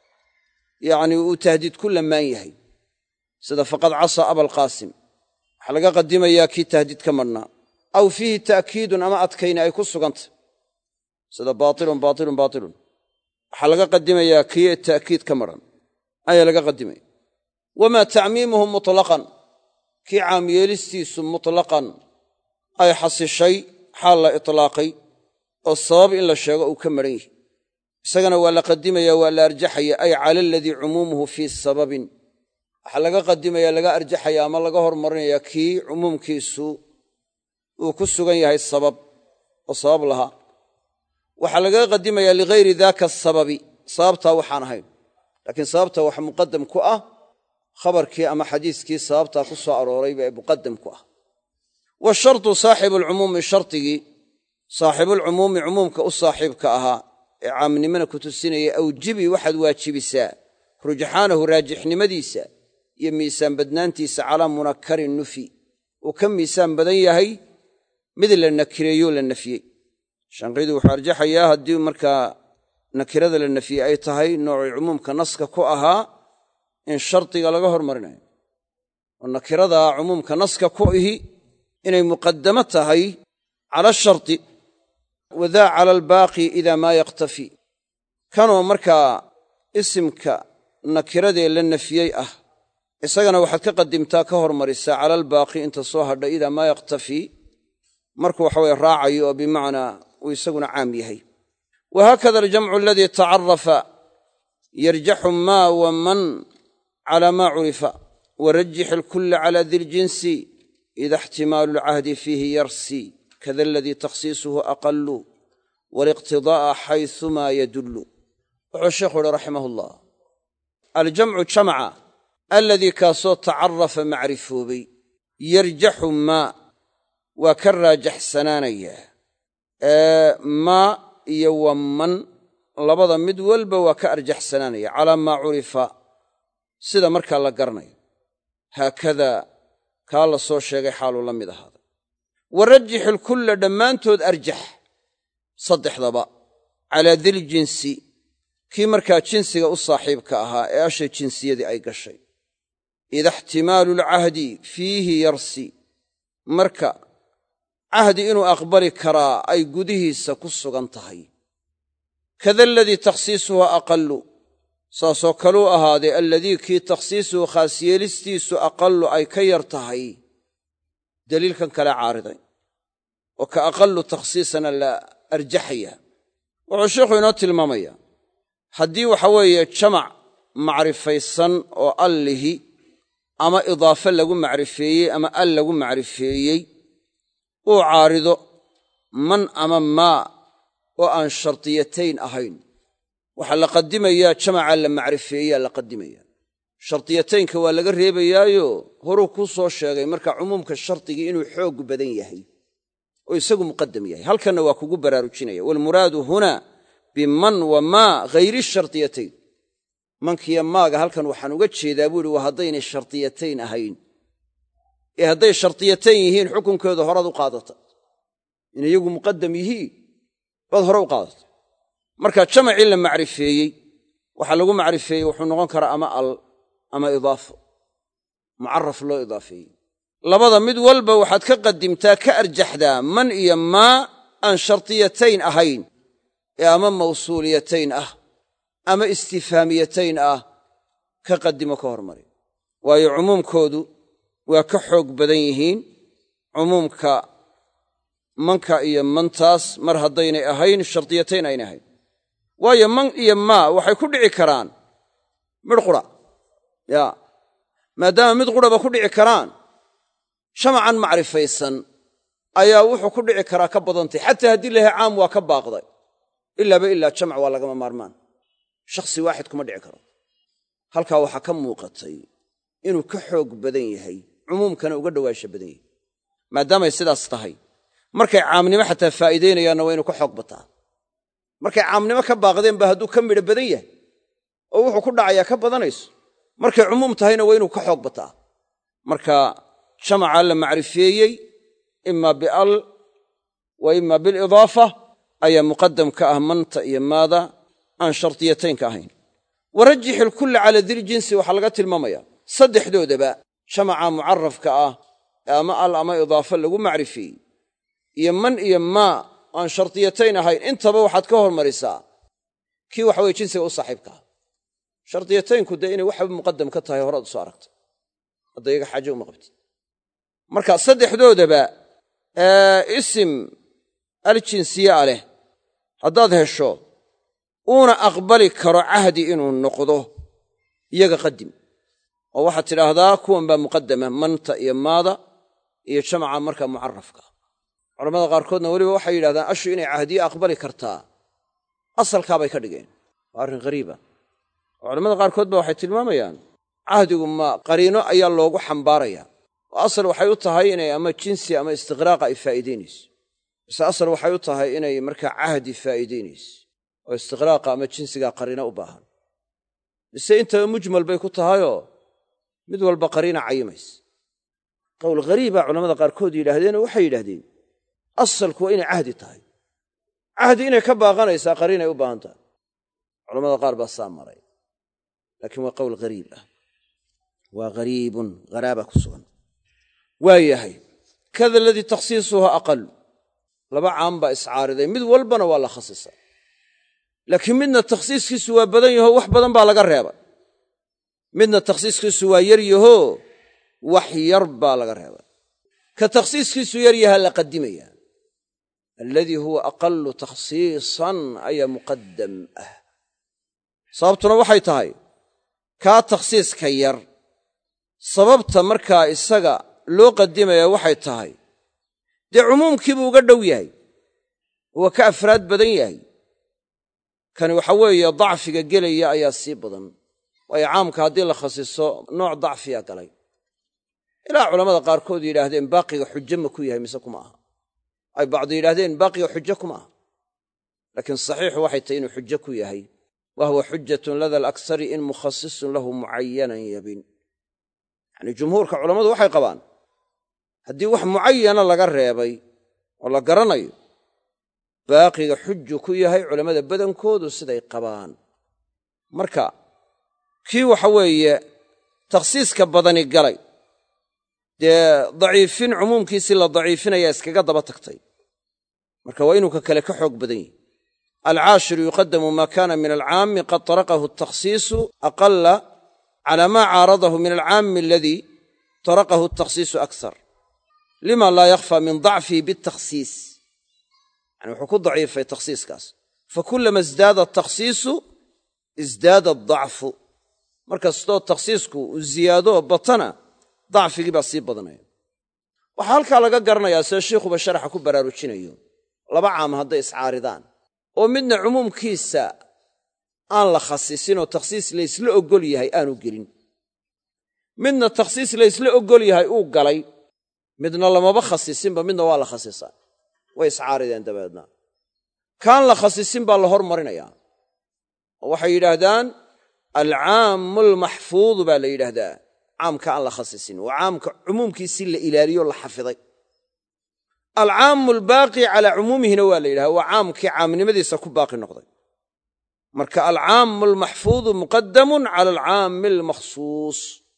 yacnii uu tahdiid ku lammaan yahay sida faqad casaa abalqaasim waxaa laga qadimayaa kii tahdiid ka madhnaa aw fiihi ta'kiidun ama adkayni ay ku sugantah sida baatilun baatilun baatilun waxaa laga qadimayaa kii ta'kiid ka madhan ayaa laga qadimaya wamaa tacmiimuhu mutlaqan kii caamyeelistiisu mutlaqan ay xasishay xaal la itlaaqay oo sabab in la sheego uu ka madhan yahay isagana waa la qadimaya waa la arjaxaya ay cala aladii cumuumuhu fii sababin waxaa laga qadimaya laga arjaxaya ama laga hormarinaya kii cumuumkiisu uu ku sugan yahay sabab oo sabab lahaa waxaa laga qadimaya ligayri daaka asababi sababtaa waxaan ahayn laakiin sababta wax muqadam ku ah khabarkii ama xadiiskii sababtaa ku soo aroorayba ee muqadam ku ah washartu saaxibu alcumuumi shardigii saaxibulcumuumi cumuumka u saaxiibka ahaa ee caamnimana ku tusinaya awjibi waxaad waajibisaa rujxaanahu raajixnimadiisa iyo miisaan badnaantiisa calaa munakarin nufi uu ka miisaan badan yahay mid la nakireeyo la nafiyey shanqidu wuxuu arjaxayaa haddii markaa nakirada la nafiyey ay tahay noocii cumuumka naska ku ahaa in shardiga laga hormarinayo oo nakirada cumuumka naska ku ihi inay muqaddamo tahay cala ashardi wadaa cala albaaqi idaa maa yaktafi kanoo markaa isimka nakiradee la nafiyey ah isagana waxaad ka qadimtaa ka hormarisaa cala albaaqi inta soo hadha idaa maa yaktafii markuu waxa weye raacayo oo bimacnaa uu isaguna caam yahay wahaakada aljamcu aladii tacarafa yarjaxu maa wa man calaa maa curifa warajix alkulla calaa di ljinsi ida ixtimaalu alcahdi fiihi yarsi kada aladii takhsiisuhu aqalu waliqtidaa'a xaysumaa yadullu wuxuu sheekhu uhi raximah ullah aljamcu jamca aladii kaasoo tacarafa macrifoobay yarjaxu maa waa ka raajaxsanaanayaa maa iyo wa man labada mid walba waa ka arjaxsanaanaya calaa maa curifa sida markaa la garanayo haakadaa kaa la soo sheegay xaaluu la mid ahaaday warajix alkulla dhammaantood arjax saddexdaba calaa diljinsi kii markaa jinsiga u saaxiibka ahaa ee ashay jinsiyadii ay gashay ida ixtimaalu alcahdi fiihi yarsi marka cahdi inuu aqbali karaa ay gudihiisa ku sugan tahay kada aladii takhsiisuhu aqallu saasoo kaluu ahaaday alladii kii takhsiisuhu khaasyeelistiisu aqallu ay ka yar tahay daliilkan kale caariday oo ka aqallu takhsiisana la arjaxaya wuxuu sheikhu inoo tilmaamayaa haddii waxa weeye jamac macrifaysan oo allihi ama idaafe lagu macrifeeyey ama al lagu macrifeeyey uu caarido man ama maa oo aan shardiyatayn ahayn waxaa la qadimayaa jamacaa la macrifeeyaa la qadimayaa shardiyataynka waa laga reebayaayo horuu kuu soo sheegay marka cumuumka shardigii inuu xoog badan yahay oo isagu muqadam yahay halkanna waa kugu baraarujinaya waalmuraadu huna biman wa maa hayri shardiyatayn mankiyo maaga halkan waxaan uga jeedaa buu ihi waa haddaynay shardiyatayn ahayn ee hadday shardiyatayn yihiin xukunkooda horaad u qaadata in iyagu muqadam yihiin baad hore u qaadata marka jamacii la macrifeeyey waxaa lagu macrifeeyey wuxuu noqon karaa ama al ama idaafo mucaraf loo idaafeeyey labada mid walba waxaad ka qadimtaa ka arjaxdaa man iyo maa aan shardiyatayn ahayn ee ama mawsuuliyatayn ah ama istifhaamiyatayn ah ka qadimo ka hormari waayo cumuumkoodu waa ka xoog badan yihiin cumuumka manka iyo mantaas mar haddaynay ahayn shardiyatayn aynay ahayn waayo man iyo maa waxay ku dhici karaan midh qura yaa maadaama mid quraba ku dhici karaan jamacan macrifaysan ayaa wuxuu ku dhici karaa ka badantay xataa haddii lahay caam waa ka baaqday ilaaba ilaa jamc waa lagama maarmaan shakhsi waaxid kuma dhici karo halkaa waxaa ka muuqatay inuu ka xoog badan yahay cumuumkana uga dhowaansha badan yahay maadaamay sidaas tahay markay caamnimo xataa faa'iidaynayaanna waa inuu ka xoog bataa markay caamnimo ka baaqdeen ba hadduu ka midho badan yahay oo wuxuu ku dhacayaa ka badanayso markay cumuum tahayna waa inuu ka xoog bataa marka jamacaa la macrifeeyey ima bial wa ima bilidaafa ayaa muqadam ka ah manta iyo maada aan shardiyataynka ahayn warajix ilkulla cala diljinsi waxaa laga tilmaamayaa saddexdoodaba jamaca mucarafka ah ee ama al ama idaafa lagu macrifeeyey iyo man iyo maa aan shardiyatayn ahayn intaba waxaad ka hormarisaa kii waxa weye jinsiga u saaxiibka ah shardiyataynku dee inay waxba muqadam ka tahay horaad usoo aragta hadda iyaga xaaje uma qabtid marka saddexdoodaba isim aljinsiya leh haddaad hesho uuna aqbali karo cahdi inuu noqdo iyaga qadim oo waxaad tidhaahdaa kuwan baa muqadama manta iyo maada iyo jamaca markaa mucarafka culamada qaarkoodna weliba waxay yidhahdaan ashu inay cahdiye aqbali kartaa asalkaabay ka dhigeen waa arrin ghariiba oo culamada qaarkood ba waxay tilmaamayaan cahdigu ma qariino ayaa loogu xambaaraya oo asal waxay u tahay inay ama jinsi ama istiqraaqa ay faa'iidaynayso bise asal waxay u tahay inay markaa cahdi faa'iidaynayso oo istiqraaqa ama jinsigaa qariino u baahan bise intaba mujmal bay ku tahayoo mid walba qariina cayimaysa qowl ghariiba culamada qaarkood yidhaahdeenoo waxay yidhaahdeen asalku waa inay cahdi tahay cahdi inay ka baaqanaysaa qariinay u baahan tahay culamada qaar baa saa maray laakiin waa qowl ghariib ah waa ghariibun gharaaba ku sugan waa yahay kada aladii takhsiisuha aqal laba caam baa iscaariday mid walbana waa la khasisay laakiin midna takhsiiskiisu waa badan yaho wax badan baa laga reebay midna takhsiiskiisu waa yar yaho wax yar baa laga reebay ka takhsiiskiisu yar yaha la qadimaya alladii huwa aqallu takhsiisan ayaa muqaddam ah sababtuna waxay tahay kaa takhsiiska yar sababta markaa isaga loo qadimaya waxay tahay dee cumuumkiibuu uga dhow yahay huwa ka afraad badan yahay kani waxa weeye dacfiga gelaya ayaa sii badan waayo caamka haddii la khasiso nooc dacfiya galay ilaa culammada qaarkood yidhaahdeen baaqiga xujo ma ku yahay mise kuma aha ay bacdi yidhahdeen baaqiga xujo kuma aha laakiin saxiixu waxay tahay inuu xujo ku yahay wa huwa xujatun lada alaksari in mukhasisun lahu mucayanan yabin yacnii jumhuurka culammadu waxay qabaan haddii wax mucayana laga reebay oo la garanayo baaqiga xuju ku yahay culammada badankoodu siday qabaan marka kii waxa weeye takhsiiska badani galay dee daciifin cumuumkiisii la daciifinaya iskaga daba tagtay marka waa inuu ka kale ka xoog badan yahi alcaashiru yuqadamu maa kaana min alcaami qad taraqahu atakhsiisu aqala cala maa caaradahu min alcaami aladii taraqahu atakhsiisu akthar lima laa yakhfa min dacfihi biatakhsiis yani wuxuu ku daciifay takhsiiskaas fakullama isdaada atakhsiisu isdaada adacfu mar kastoo takhsiisku uu ziyaado batana dacfigii baa sii badanaya waxaa halkaa laga garanayaa sida shiikhuba sharaxa ku baraarujinayo laba caam hadday iscaaridaan oo midna cumuumkiisa aan la khasisinoo takhsiis laysla oggol yahay aanu gelin midna takhsiis laysla oggol yahay uu galay midna lamaba khasisinba midna waa la khasisaa way iscaarideen dabeedna kaan la khasisin baa la hormarinayaa oo waxay yidhaahdaan alcaamu almaxfuudu baa la yidhaahdaa caamka aan la khasisin waa caamka cumuumkiisii la ilaaliyo la xafiday alcaamu albaaqi calaa cumuumihina waa la yidhahda waa caamkii caamnimadiisa ku baaqi noqday marka alcaamu almaxfuudu muqadamun cala alcaami almakhsuus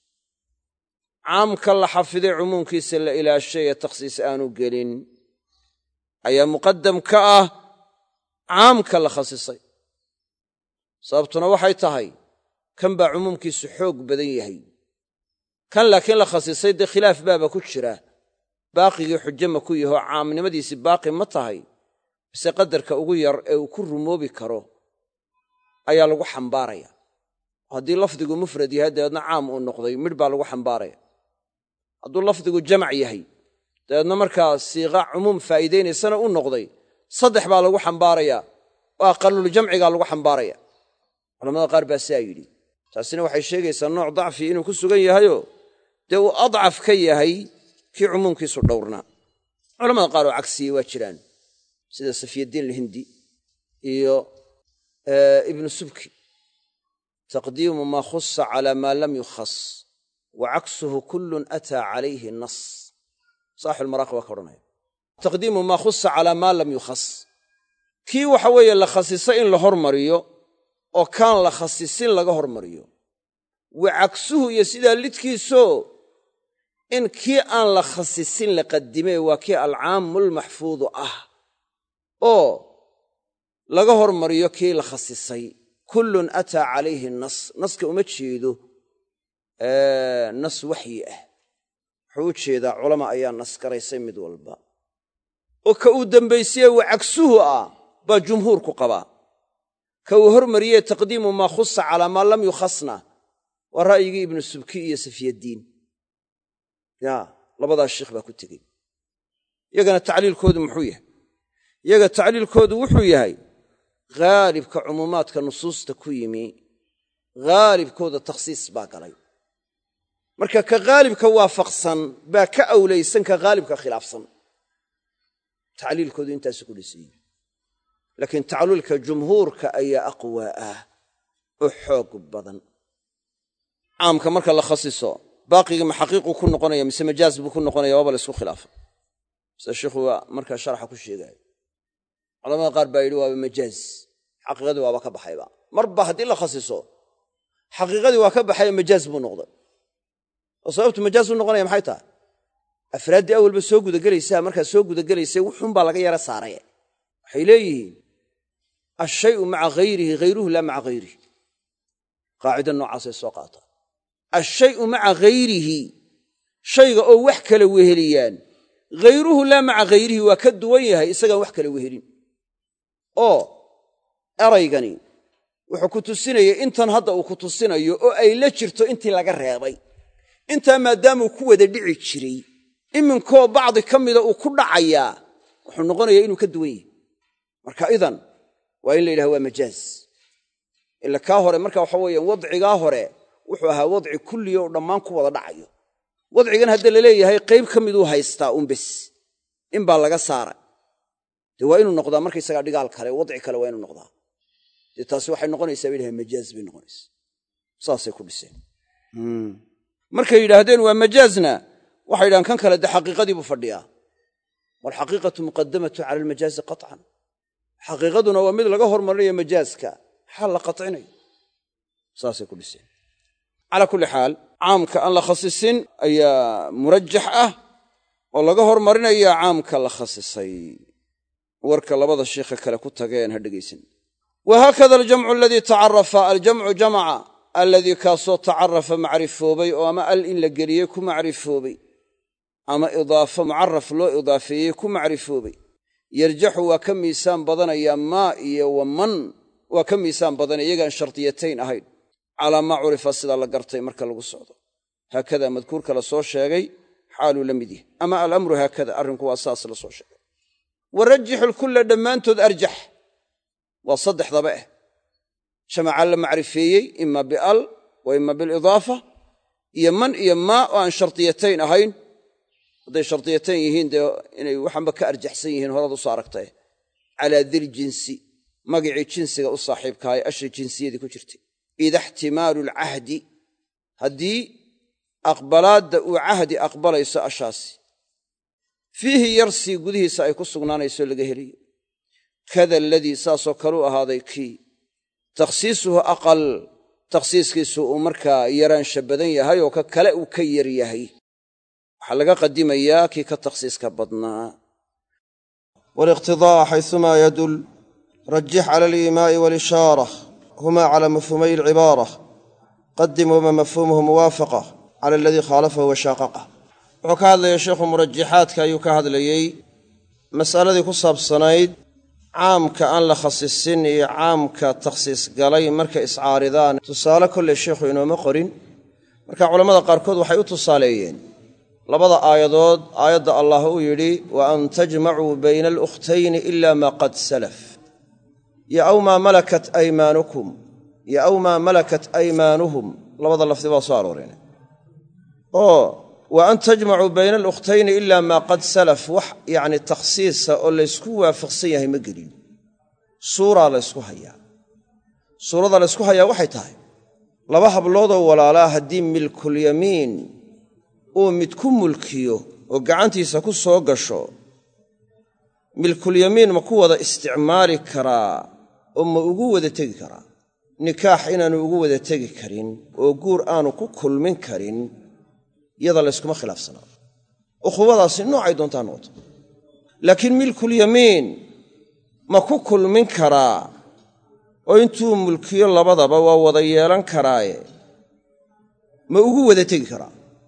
caamka la xafiday cumuumkiisa la ilaashay ee takhsiis aanu gelin ayaa muqaddam ka ah caamka la khasisay sababtuna waxay tahay kan baa cumuumkiisu xoog badan yahay kan laakiin la khasisay dee khilaaf baaba ku jira baaqigii xujo ma ku yahoo caamnimadiisii baaqi ma tahay bise qadarka ugu yar ee uu ku rumoobi karo ayaa lagu xambaaraya haddii lafdigu mufrad yahay dabeedna caam uu noqday midh baa lagu xambaaraya hadduu lafdigu jamac yahay dabeedna markaa siiqa cumuum faa'iidaynaysana u noqday saddex baa lagu xambaaraya oo aqaluljamcigaa lagu xambaaraya culamada qaar baa siaa yidhi taasina waxay sheegaysaa nooc dacfi inuu ku sugan yahayoo dee uu adcaf ka yahay kii cumuumkiisu dhowrnaa culamada qaar oo cagsiyey waa jiraan sida safiyaddiin alhindi iyo ibnu subki taqdiimu maa khusa calaa maa lam yukhas wa caksuhu kullun ataa calayhi nas saaxibulmaraaqi waa ka odhanaya taqdiimu maa khusa calaa maa lam yukhas kii waxa weeye la khasiso in la hormariyo oo kaan la khasisin laga hormariyo wa cagsuhu iyo sidaa lidkiisoo in kii aan la khasisin la qadimee waa kii alcaamulmaxfuudu ah oo laga hormariyo kii la khasisay kullun ataa calayhi nas naska uma jeedo nas waxyi ah wuxuu u jeedaa culama ayaa naskaraysay mid walba oo ka uu dembaysiye wa cagsuhu ah baa jumhuurku qabaa ka uu hormariyee taqdiimu maa khusa calaa maa lam yukhasna waa ra'yigii ibnu subki iyo safiyaddiin ya labadaas sheikh baa ku tegey yagana tacliilkoodu muxuu yahay yaga tacliilkoodu wuxuu yahay haalibka cumuumaadka nusuusta ku yimi haalibkooda takhsiis baa galay marka ka haalibka waafaqsan baa ka awlaysan ka haalibka khilaafsan tacliilkoodu intaasu ku dhisayey laakiin tacliilka jumhuurka ayaa aqwaa ah oo xoog badan caamka marka la khasiso baaqigii ma xaqiiquu ku noqonaya mise majaaz buu ku noqonaya waaba la isku khilaafa sida sheikhu waa markaa sharxa ku sheegaya culamada qaar baa yidhi waaba majaaz xaqiiqadii waaba ka baxayba marba haddii la khasiso xaqiiqadii waa ka baxaya majaaz buu noqday oo sababtu majaaz u noqonaya maxay tahay afraaddii awalba soo gudagelaysaa markaa soo gudagelaysay wuxuunbaa laga yara saaray waxay leeyihiin ashayu maca hayrihi hayruhu laa maca hayrihi qaacida noocaasay soo qaataa ashay'u maca ghayrihi shayga oo wax kala weheliyaan ghayruhu laa maca ghayrihi waa ka duwan yahay isagaan wax kala wehelin oo eraygani wuxuu ku tusinayay intan hadda uu ku tusinayo oo ay la jirto intii laga reebay intaa maadaamuu ku wada dhici jiray iminkoo bacdi ka mida uu ku dhacayaa wuxuu noqonayaa inuu ka duwan yahay marka idan waa in la yidhaha waa majaaz ila kaa hore marka waxa weeyaan wadcigaa hore wuxuu ahaa wadci kulliya oo dhammaan ku wada dhacayo wadcigan hadda la leeyahay qayb ka miduu haystaa un bes in baa laga saaray dee waa inuu noqdaa markaysagaa dhigaal kale wadci kale waa inuu noqdaa dee taasi waxay noqonaysaa bay dhahay majaaz bay noqonaysaa saasay ku dhiseen markay yidhaahdeen waa majaazna waxay yidhahaan kan kale dee xaqiiqadii buu fadhiyaa waalxaqiiqatu muqadamatu cala almajaazi qaطcan xaqiiqaduna waa mid laga hormarinayo majaazka xaal la qatcinayo saasay ku dhiseen calaa kulli xaal caamka aan la khasisin ayaa murajax ah oo laga hormarinaya caamka la khasisay warka labada shiikha kale ku tageen ha dhegaysan wahaakada aljamcu aladii tacarafa aljamcu jamaca alladii kaasoo tacarafa macrifoobay oo ama al in la geliyey ku macrifoobay ama idaafo mucaraf loo idaafeeyey ku macrifoobay yarjaxu waa ka miisaan badanaya maa iyo waman waa ka miisaan badanaya iyagaan shardiyatayn ahayn calaa maa curifa sidaa la gartay marka lagu socdo haakada madkuurka la soo sheegay xaaluu la mid yahay ama alamru haakada arrinku waa saas la soo sheegay warajixu lkulla dhammaantood arjax waa saddexdaba ah jamacaa la macrifeeyey ima bial wa ima bilidaafa iyo man iyo maa oo aan shardiyatayn ahayn hadday shardiyatayn yihiin dee inay waxanba ka arjaxsan yihiin horaad u soo aragtay calaa diljinsi magicii jinsiga u saaxiibkahay ashri jinsiyadii ku jirtay ida ixtimaalu alcahdi haddii aqbalaadda uu cahdi aqbalayso ashaasi fiihi yarsii gudihiisa ay ku sugnaanayso laga heliyo kada aladii saasoo kaleu ahaaday kii takhsiisuhu aqal takhsiiskiisu uu markaa yaraansha badan yahay oo ka kale uu ka yar yahay waxaa laga qadimayaa kii ka takhsiiska badnaa waliqtidaa'a xaysumaa yadul rajix cala aliimaa'i waalishaara humaa cala mafhuumay alcibaara qadim wama mafhuumuhu muwaafaqa cala aladii khaalafahu washaaqaqah wuxuu ka hadlayay sheikhu murajaxaadka ayuu ka hadlayey mas'aladii ku saabsanayd caamka aan la khasisin iyo caamka takhsiis galay markay iscaaridaan tusaale kolley sheikhu inooma qorin marka culammada qaarkood waxay u tusaaleeyeen labada aayadood aayadda allah uu yidhi wa an tajmacuu bayna alukhtayni ila maa qad salaf iyo aw maa malakat aymaanukum iyo aw maa malakat aymaanuhum labada lafdi baa soo arooreen oo wa an tajmacuu bayna alukhtayni ila maa qad salaf wax yacni takhsiisa oo laysku waafaqsan yahay ma gelin suuraa laysku hayaa suurada laysku hayaa waxay tahay laba habloodoo walaalaa haddii milkulyamiin uu mid ku mulkiyo oo gacantiisa ku soo gasho milkulyamiin ma ku wada isticmaali karaa oo ma ugu wada tegi karaa nikaax inaanu ugu wada tegi karin oo guur aanu ku kulmin karin iyada layskuma khilaafsanaa ukhuwadaasi noocay doontaa noqoto laakiin milkulyamiin ma ku kulmin karaa oo intuu mulkiyo labadaba waa wada yeelan karaaye ma ugu wada tegi karaa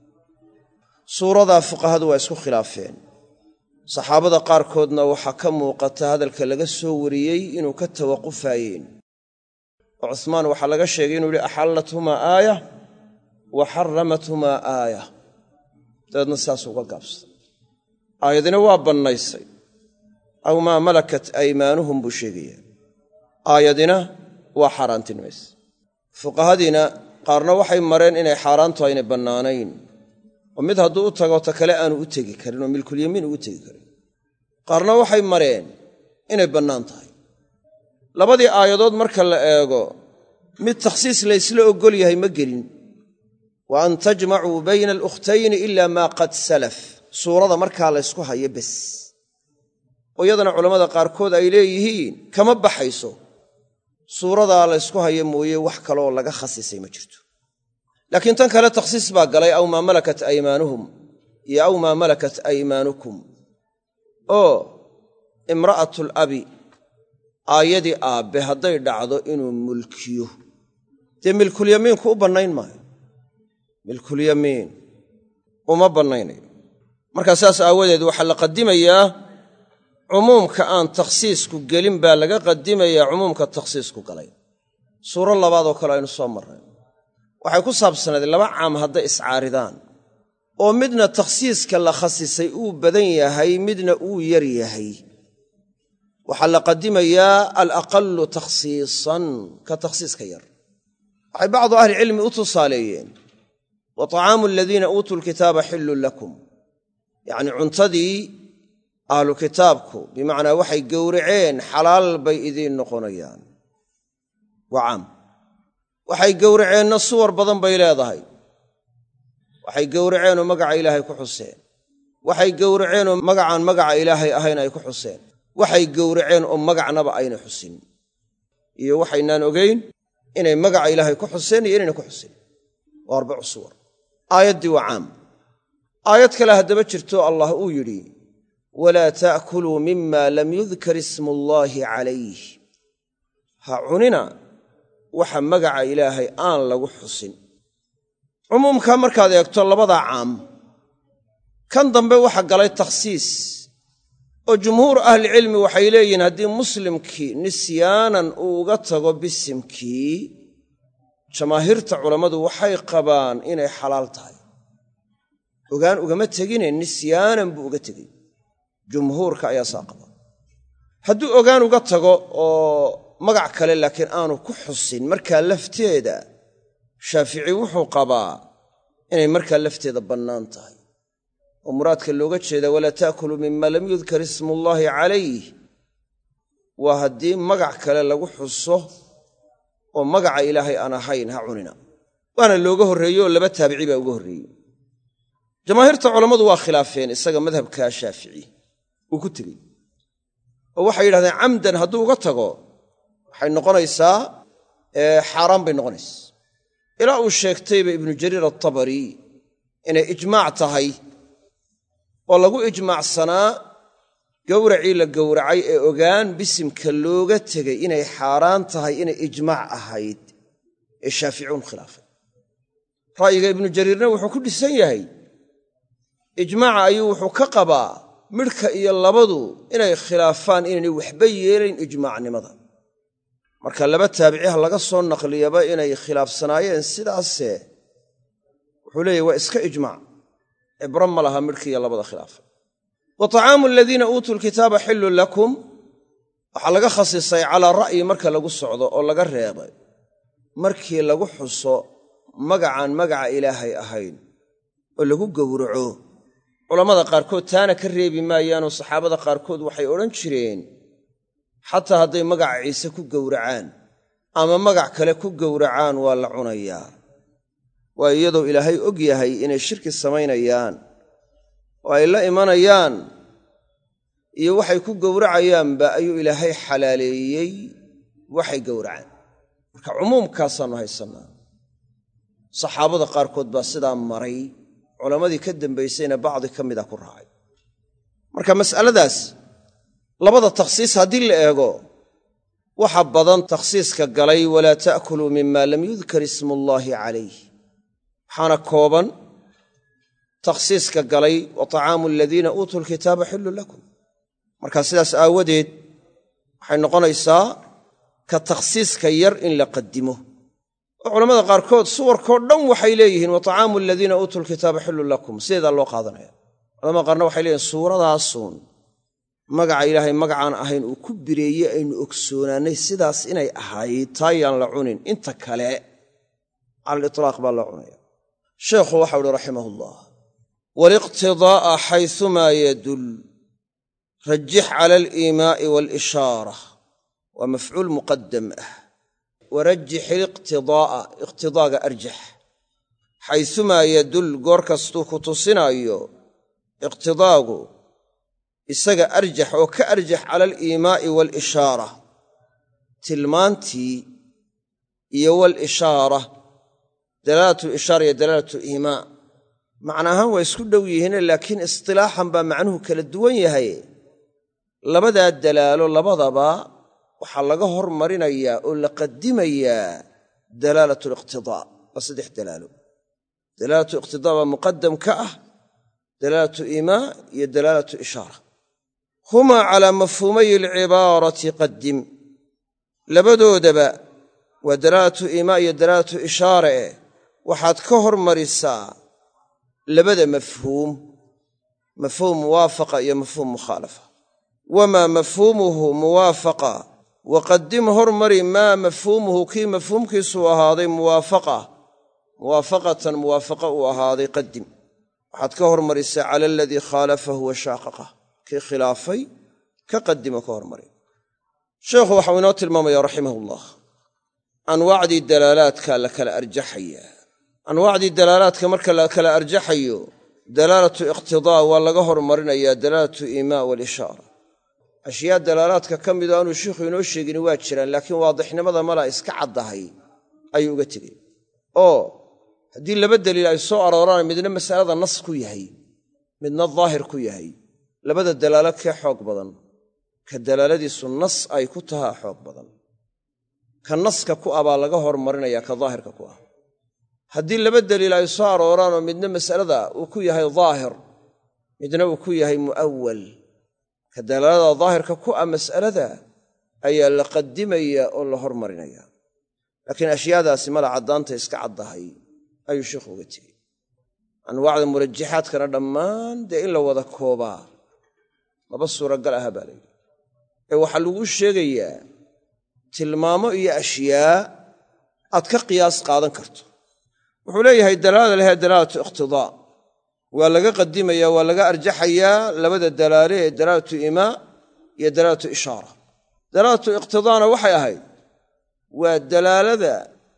suuradaa fuqahadu waa isku khilaafeen saxaabada qaarkoodna waxaa ka muuqata hadalka laga soo wariyey inuu ka tawaqufaayeen oo cuhmaan waxaa laga sheegay inuu yidhi axallathumaa aaya wa xarramathumaa aaya dabeedna saas uga gaabsatay aayadina waa bannaysay aw maa malakat aymaanuhum buu sheegayaa aayadina waa xaaraantinimaysa fuqahadiina qaarna waxay mareen inay xaaraantu aynay bannaanayn oo mid hadduu u tago ta kale aanu u tegi karin oo milkulyamiin ugu tegi karin qaarna waxay mareen inay bannaan tahay labadii aayadood marka la eego mid takhsiis laysla oggol yahay ma gelin wa an tajmacuu bayna alukhtayni ila maa qad salaf suurada markaa laysku hayo bes oo iyadana culammada qaarkood ay leeyihiin kama baxayso suuradaa laysku hayo mooye wax kaleoo laga khasisay ma jirto laakiin tan kale takhsiis baa galay aw maa malakat aymaanuhum iyo aw maa malakat aymaanukum oo imra'atul abi aayadii aabbe hadday dhacdo inuu mulkiyo dee milkulyamiinku u bannayn maayo milkulyamiin uma bannaynayo markaa saas aawadeed waxaa la qadimayaa cumuumka aan takhsiisku gelin baa laga qadimayaa cumuumka takhsiisku galay suuro labaad oo kale aynu soo marray waxay ku saabsanayd laba caam hadday iscaaridaan oo midna takhsiiska la khasisay uu badan yahay midna uu yar yahay waxaa la qadimayaa alaqallu takhsiisan ka takhsiiska yar waxay bacdu ahlicilmi u tusaaleeyeen wa طacaamu aladiina uutuu lkitaaba xillun lakum yacnii cuntadii ahlu kitaabku bimacnaa waxay gowraceen xalaal bay idiin noqonayaan waa caam waxay gowraceenna suwar badan bay leedahay waxay gowraceenoo magaca ilaahay ku xuseen waxay gowraceenoo magacaan magaca ilaahay ahayn ay ku xuseen waxay gowraceen oo magacnaba aynay xusin iyo waxaynaan ogayn inay magaca ilaahay ku xuseen iyo inayna ku xusin waa arbacu suwar aayaddii waa caam aayad kale haddaba jirto allah uu yidhi walaa ta'kuluu mima lam yudkar ismuullaahi calayh ha cunina waxa magaca ilaahay aan lagu xusin cumuumkaa markaad eegto labadaa caam kan dambe waxa galay takhsiis oo jumhuur ahlicilmi waxay leeyihiin haddii muslimkii nisyaanan uu uga tago bisimkii jamaahiirta culammadu waxay qabaan inay xalaal tahay ogaan ugama tegine nisyaanan buu uga tegey jumhuurka ayaa saa qaba hadduu ogaan uga tago oo magac kale laakiin aanu ku xusin markaa lafteeda shaafici wuxuu qabaa inay markaa lafteeda bannaan tahay oo muraadka looga jeeda walaa ta'kuluu mima lam yudkar ismuullaahi calayh waa haddii magac kale lagu xuso oo magaca ilaahay aan ahayn ha cunina waana looga horreeye oo laba taabici baa uga horreeyey jamaahiirta culammadu waa khilaafeen isaga madhabkaa shaafici uu ku tegey oo waxay yidhahdeen camdan hadduu uga tago waxay noqonaysaa xaaraan bay noqonaysaa ilaa uu sheegtayba ibnu jariir atabari inay ijmaac tahay oo lagu ijmaacsanaa gowracii la gowracay ee ogaan bisimka looga tegay inay xaaraan tahay inay ijmaac ahayd ee shaaficiun khilaafay ra'yiga ibnu jariirna wuxuu ku dhisan yahay ijmaaca ayuu wuxuu ka qabaa midhka iyo labadu inay khilaafaan inaynay waxba yeelayn ijmaacnimada marka laba taabiciha laga soo naqliyaba inay khilaafsanaayeen sidaase wuxuu leeyahy waa iska ijmaac cibro ma laha midhka iyo labada khilaafa wa طacaamu aladiina uutuu lkitaaba xillun lakum waxaa laga khasisay calaa ra'yi marka lagu socdo oo laga reebay markii lagu xuso magacaan magaca ilaahay ahayn oo lagu gowraco culammada qaarkood taana ka reebi maayaanoo saxaabada qaarkood waxay odhan jireen xataa hadday magaca ciise ku gowracaan ama magac kale ku gowracaan waa la cunayaa waa iyadoo ilaahay og yahay inay shirki samaynayaan oo ay la imanayaan iyo waxay ku gowracayaanba ayuu ilaahay xalaaleeyey waxay gowracaan marka cumuumkaasaannu haysannaa saxaabada qaarkood baa sidaa maray culammadii ka dambaysayna bacdi ka mida ku raacay marka mas'aladaas labada takhsiis haddii la eego waxa badan takhsiiska galay walaa ta'kuluu mima lam yudkar ismuullaahi calayh waxaana kooban takhsiiska galay wa طacaamu aladiina uutuu lkitaaba xillun lakum markaa sidaas aawadeed waxay noqonaysaa ka takhsiiska yar in la qadimo oo culammada qaarkood suwarkoo dhan waxay leeyihiin wa طacaamu aladiina uutuu lkitaaba xillun lakum sideedaa loo qaadanaya culamada qaarna waxay leeyihin suuradaasuun magaca ilaahay magacaan ahayn uu ku bireeye aynu ogsoonaannay sidaas inay ahayd taayaan la cunin inta kale cala aliطlaaq baa loo cunaya sheekhu waxau uhi raximah ullah waliqtidaa'a xaysumaa yadul rajix cala aliimaa'i waalishaara waa mafcuul muqadam ah warajix iliqtidaa'a iqtidaaga arjax xaysumaa yadul goor kastuu ku tusinaayo iqtidaagu isaga arjax oo ka arjax cala aliimaa'i waalishaara tilmaantii iyo walishaara dalaalatu ishaara iyo dalaalatu iimaa macna ahaan waa isku dhow yihiine laakiin istilaaxan baa macnuhu kala duwan yahay labadaa dalaalo labadaba waxaa laga hormarinayaa oo la qadimayaa dalaalatu liqtidaa waa saddex dalaalo dalaalatu iqtidaa baa muqaddam ka ah dalaalatu iimaa iyo dalaalatu ishaara humaa calaa mafhuumay alcibaarati qaddim labadoodaba waa dalaalatu iimaa iyo dalaalatu ishaara eh waxaad ka hormarisaa labada mafhuum mafhuum muwaafaqa iyo mafhuum mukhaalafa wamaa mafhuumuhu muwaafaqa waqaddim hormari maa mafhuumuhu kii mafhuumkiisuu ahaaday muwaafaqa muwaafaqatan muwaafaqa uu ahaaday qaddim waxaad ka hormarisaa cala aladii khaalafahu wa shaaqaqah kii khilaafay ka qaddimo ka hormari sheekhu waxau inoo tilmaamaya raximahullah anwaacdii dalaalaadka la kala arjaxayaa anwaacdii dalaalaadka marka la kala arjaxayo dalaalatu iqtidaa waa laga hormarinayaa dalaalatu iimaa walishaara ashyaa dalaalaadka ka mida aanu sheikhu inoo sheegin waa jiraan laakiin waadixnimada malaa iska caddahay ayuu uga tegey oo haddii laba daliil ay soo arooraan midna masalada nas ku yahay midna daahir ku yahay labada dalaalo kee xoog badan ka dalaaladiisu nas ay ku tahaa xoog badan ka naska ku ah baa laga hormarinaya ka daahirka ku ah haddii laba daliil ay soo arooraanoo midna masalada uu ku yahay daahir midna uu ku yahay mu'awal ka dalaalada daahirka ku ah mas'alada ayaa la qaddimaya oo la hormarinaya laakiin ashyaadaasi mala caddaanta iska caddahay ayuu sheikhu uga tegey anwaacda murajaxaadkana dhammaan dee in la wada koobaa laba suuragal aha baa layidhi ee waxaa laguu sheegayaa tilmaamo iyo ashyaa aad ka qiyaas qaadan karto wuxuu leeyahay dalaalada lehe dalaalatu iqtidaa waa laga qaddimayaa waa laga arjaxayaa labada dalaale ee dalaalatu iimaa iyo dalaalatu ishaara dalaalatu iqtidaana waxay ahayd waa dalaalada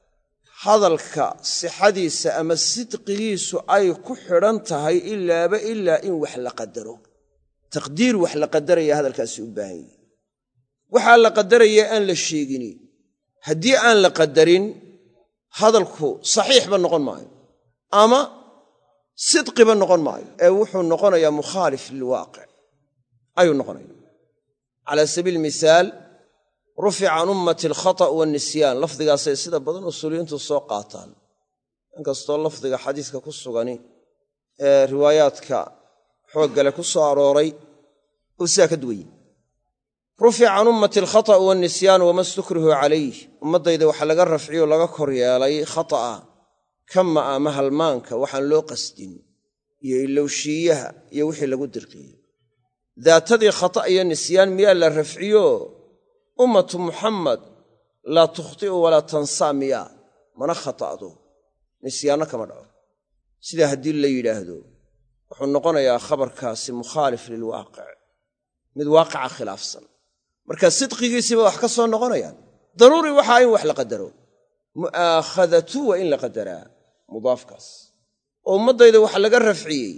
hadalka sixadiisa ama sidqigiisu ay ku xidhan tahay ilaaba ilaa in wax la qadaro taqdiir wax la qadaraya hadalkaasi u baahan yahi waxaa la qadaraya aan la sheegini haddii aan la qadarin hadalku saxiixba noqon maayo ama sidqiba noqon maayo ee wuxuu noqonayaa mukhaalif lilwaaqic ayuu noqonaya calaa sabiili misaal rufica can ummati alkhata' waannisyaan lafdigaasay sida badan usuuliyiintu soo qaataan inkastoo lafdiga xadiiska ku sugani ee riwaayaadka xooggale ku soo arooray uu sidaa ka duwan yahi rufica can ummati alkhata' waannisyaan wama stukrihu calayh ummaddayda waxaa laga rafciyo laga kor yeelay khata'a kama ama halmaanka waxaan loo qasdin iyo ilowshiiyaha iyo wixii lagu dirqiyey daatadii khata' iyo nisyaan miyaa la rafciyo ummatu muxammad laa tukhti'u walaa tansaa miyaa mana khata'do nisyaanno kama dhaco sidaa haddii la yidhaahdo wuxuu noqonayaa khabarkaasi mukhaalif lilwaaqic mid waaqica khilaafsan marka sidqigiisiiba wax ka soo noqonayaan daruuri waxaa in wax la qadaro mu'aakhadatu waa in la qadaraa mudaafkaas oo ummaddayda waxa laga rafciyey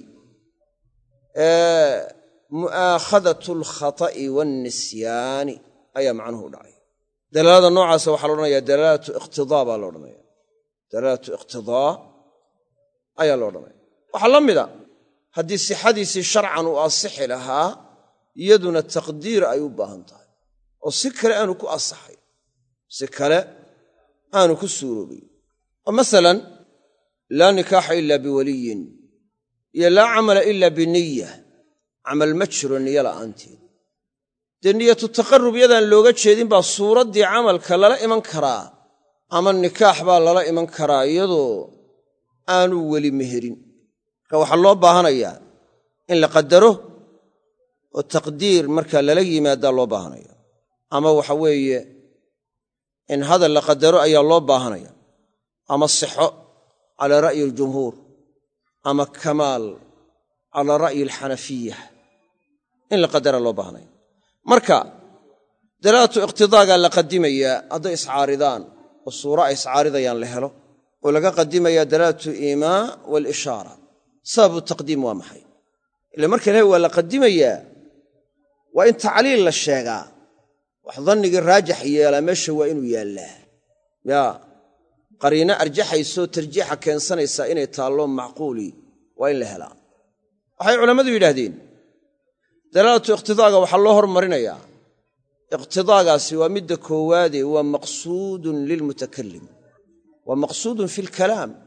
mu'aakhadatu alkhata'i waannisyaani ayaa macnuhu u dhacay dalaalada noocaasa waxaa la odhanayaa dalaalatu iqtidaa baa la odhanaya dalaalatu iqtidaa ayaa la odhanaya waxaa la mida haddii sixadiisii sharcan uu asixi lahaa iyaduna taqdiir ay u baahan tahay oo si kale aanu ku asaxay si kale aanu ku suuroobay oo masalan laa nikaaxa ilaa biwaliyin iyo laa camala ilaa biniya camal ma jiro niyo la'aanteed dee niyatu taqarrub yadaan looga jeedin baa suuraddii camalka lala iman karaa ama nikaax baa lala iman karaa iyadoo aanu weli meherin marka waxaa loo baahanayaa in la qadaro oo taqdiir markaa lala yimaadaa loo baahanaya ama waxa weeye in hadal la qadaro ayaa loo baahanaya ama sixo calaa ra'yi aljumhuur ama kamaal calaa ra'yi alxanafiya in la qadara loo baahanaya marka dalaalatu iqtidaagaa la qadimayaa hadday iscaaridaan oo suuro ay iscaaridayaan la helo oo laga qadimayaa dalaalatu iimaa waalishaara sababu taqdiim waa maxay ila marka ilahay waa la qadimayaa waa in tacliil la sheegaa wax dannigii raajix yeelaa meesha waa inuu yaallaa yaa qariino arjaxaysoo tarjiixa keensanaysaa inay taallo macquuli waa in la helaa waxay culammadu yidhaahdeen dalaalatu iqtidaaga waxaa loo hormarinayaa iqtidaagaasi waa midda koowaade waa maqsuudun lilmutakalim waa maqsuudun fi lkalaam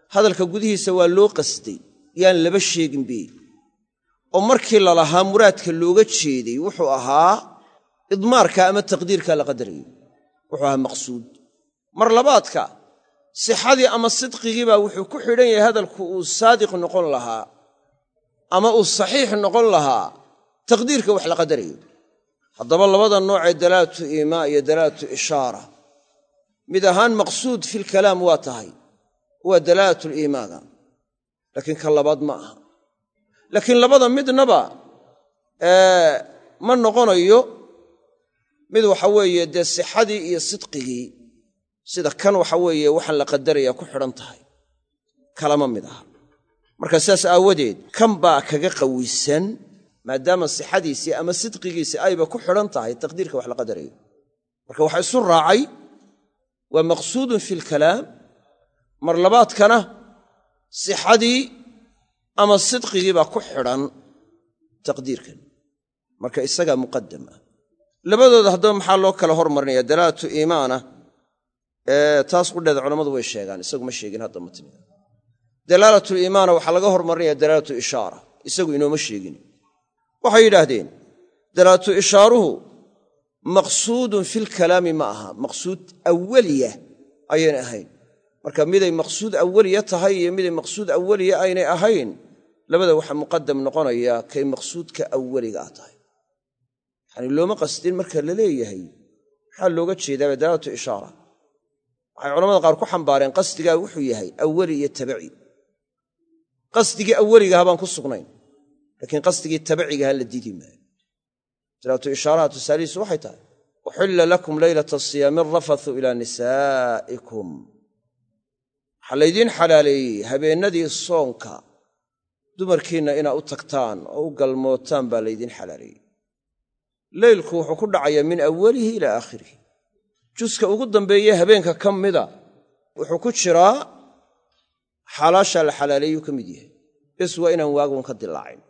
hadalka gudihiisa waa loo qasday yaan laba sheegin be oo markii la lahaa muraadka looga jeeday wuxuu ahaa idmaarka ama taqdiirka la qadarayo wuxuu ahaa maqsuud mar labaadka sixadii ama sidqigii baa wuxuu ku xidhan yahay hadalku uu saadiq noqon lahaa ama uu saxiix noqon lahaa taqdiirka wax la qadarayo haddaba labada nooc ee dalaalatu iimaa iyo dalaalatu ishaara mid ahaan maqsuud fil kalaam waa tahay waa dalaalatu liimaaga laakiin ka labaad ma aha laakiin labada midnaba ma noqonayo mid waxa weeye dee sixadii iyo sidqigii sida kan waxa weeye waxaan la qadaraya ku xidhan tahay kalama mid aha marka sidaas aawadeed kan baa kaga qawisan maadaama sixadiisii ama sidqigiisii ayba ku xidhan tahay taqdiirka wax la qadarayo marka waxa isu raacay waa maqsuudun fi lkalaam mar labaadkana sixadii ama sidqigii baa ku xidhan taqdiirkan marka isagaa muqaddam ah labadooda haddaba maxaa loo kala hormarinaya dalaalatu iimaana taas qudheeda culammadu way sheegaan isagu ma sheegin hadda matniga dalaalatuliimaana waxaa laga hormarinaya dalaalatu ishaara isagu inooma sheegin waxay yidhaahdeen dalaalatu ishaaruhu maqsuudun filkalaami ma aha maqsuud awaliya ayayna ahayn marka miday maqsuud awaliya tahay iyo miday maqsuud awaliya aynay ahayn labada waxaa muqaddam noqonaya kay maqsuudka awaliga ah tahay yacani looma qasdin marka la leeyahay maxaa looga jeedaaba dalaalatu ishaara waxay culamada qaar ku xambaareen qasdigaa wuxuu yahay awali iyo tabaci qasdigii awaligaha baan ku sugnayn laakiin qasdigii tabacigaha la diidi maayo dalaalatu ishaaraha tusaalihiisu waxay tahay uxilla lakum leylata asiyaami arafathu ilaa nisaa'ikum waxaa laydiin xalaaleeyey habeennadii soonka dumarkiinna inaa u tagtaan oo u galmootaan baa laydiin xalaaleeyey leylku wuxuu ku dhacayaa min awalihi ilaa aakhirihi juska ugu dambeeye habeenka ka mida wuxuu ku jiraa xalaashaa la xalaaleeyuu ka mid yahay bes waa inaan waagun ka dilaacin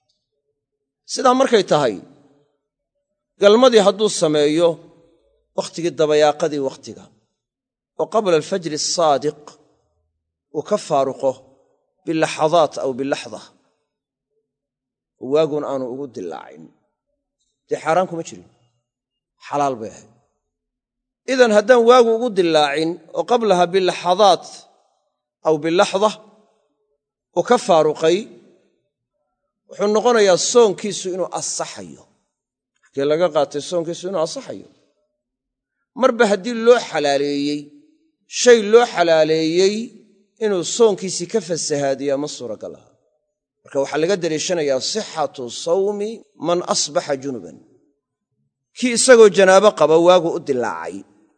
sidaa markay tahay galmadii hadduu sameeyo wakhtigii dabayaaqadii wakhtiga oo qabla alfajri asaadiq uu ka faaruqo bilaxadaat aw bilaxda waagun aanu ugu dilaacin dee xaaraan kuma jirin xalaal bay ahayd idan haddaan waagu ugu dilaacin oo qablaha bilaxadaat aw bilaxda uu ka faaruqay wuxuu noqonayaa soonkiisu inuu asaxayo xagee laga qaatay soonkiisu inuu asaxayo marba haddii loo xalaaleeyey shay loo xalaaleeyey inuu soonkiisii ka fasahaadiyaa ma suuragal aha marka waxaa laga daliishanayaa sixatu sawmi man asbaxa junuban kii isagoo janaabo qaba waagu u dilaacay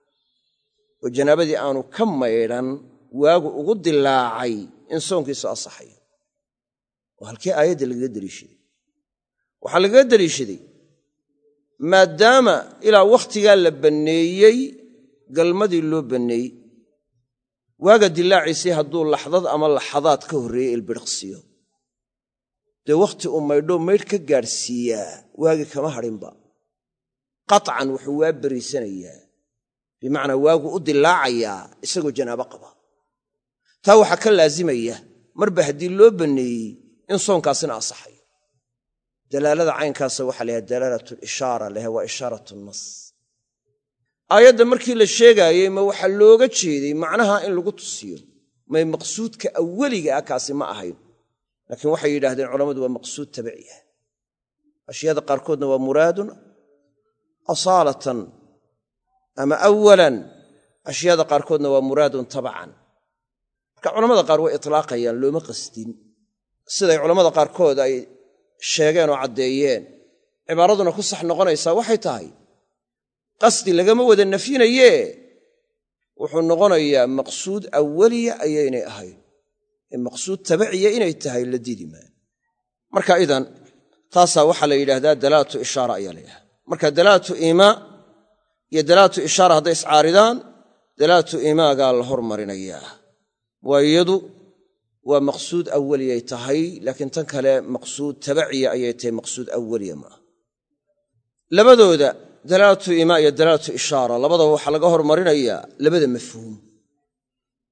oo janaabadii aanu ka maydhan waagu ugu dilaacay in soonkiisu asaxayo oo halkii aayadda lagaga deliishaday waxaa lagaga deliishaday maadaama ilaa wakhtigaa la banneeyey galmadii loo banneeyey waaga dilaaciisii hadduu laxdad ama laxadaad ka horreeyey ilbidhiqsiyo dee wakhti uu maydho maydh ka gaadhsiiyaa waagi kama hadhinba qatcan wuxuu waa beriisanayaa bimacnaa waagu u dilaacayaa isagoo janaabo qaba taa waxaa ka laazimaya marba haddii loo banneeyey in soonkaasina asaxayo dalaalada caynkaasa waxaa la yhaha dalaalatu lishaara lehe waa ishaaratu nnas aayadda markii la sheegaayey ma waxaa looga jeeday macnaha in lagu tusiyo may maqsuudka aweliga ah kaasi ma ahayn laakiin waxay yidhaahdeen culammadu waa maqsuud tabaciya ashyaada qaarkoodna waa muraadun asaalatan ama awalan ashyaada qaarkoodna waa muraadun tabcan marka culamada qaar way itlaaqayaan looma qasdin siday culammada qaarkood ay sheegeen oo caddeeyeen cibaaraduna ku sax noqonaysaa waxay tahay qasdi lagama wada nafyinayee wuxuu noqonayaa maqsuud awaliya ayaynay ahayn ee maqsuud tabaciya inay tahay la diidi maayo marka idan taasaa waxaa la yidhaahdaa dalaalatu ishaara ayaa la yidhahdaa marka dalaalatu iimaa iyo dalaalatu ishaara hadday iscaaridaan dalaalatu iimaagaa la hormarinayaa waa iyadu waa maqsuud awaliyay tahay laakiin tan kale maqsuud tabaciya ayay tahay maqsuud awaliya maaha labadooda dalaalatu iimaa iyo dalaalatu ishaara labadaba waxaa laga hormarinayaa labada mafhuum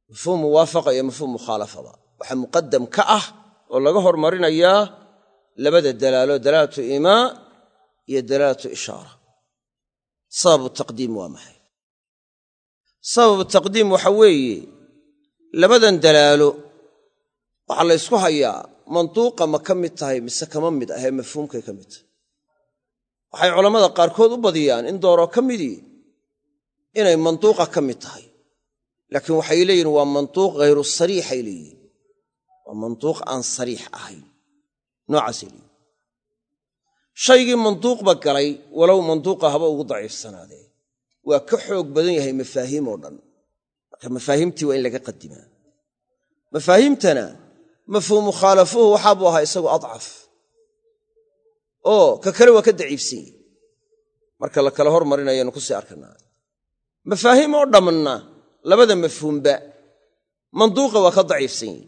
mafhuum muwaafaqa iyo mafhuum mukhaalafada waxa muqaddam ka ah oo laga hormarinayaa labada dalaalo dalaalatu imaa iyo dalaalatu ishaara. sababu taqdiim waa maxay? sababu taqdiim waxa weeye labadan dalaalo waxaa la ysku hayaa mantuuqa ma ka mid tahay mise kama mid ahee mafhuumkay ka mid tahay. waxay culammada qaarkood u badiyaan in dooroo ka midii inay mantuuqa ka mid tahay, laakiin waxay leeyihin waa mantuuq hayru sariixay leeyihin, waa mantuuq aan sariix ahayn. noocaasay leeyihin shaygii mantuuqba galay walow mantuuqa haba ugu daciifsanaadee waa ka xoog badan yahay mafaahiim oo dhan, marka mafaahiimtii waa in laga qadimaa. mafaahiimtana mafhuum mukhaalafuhu waxaa buu ahaa isagu adcaf oo ka kale waa ka daciifsan yahi, marka la kala hormarinayanu ku sii arkanaa. mafaahiim oo dhammanna labada mafhuumba manduuqa waa ka daciifsan yahi,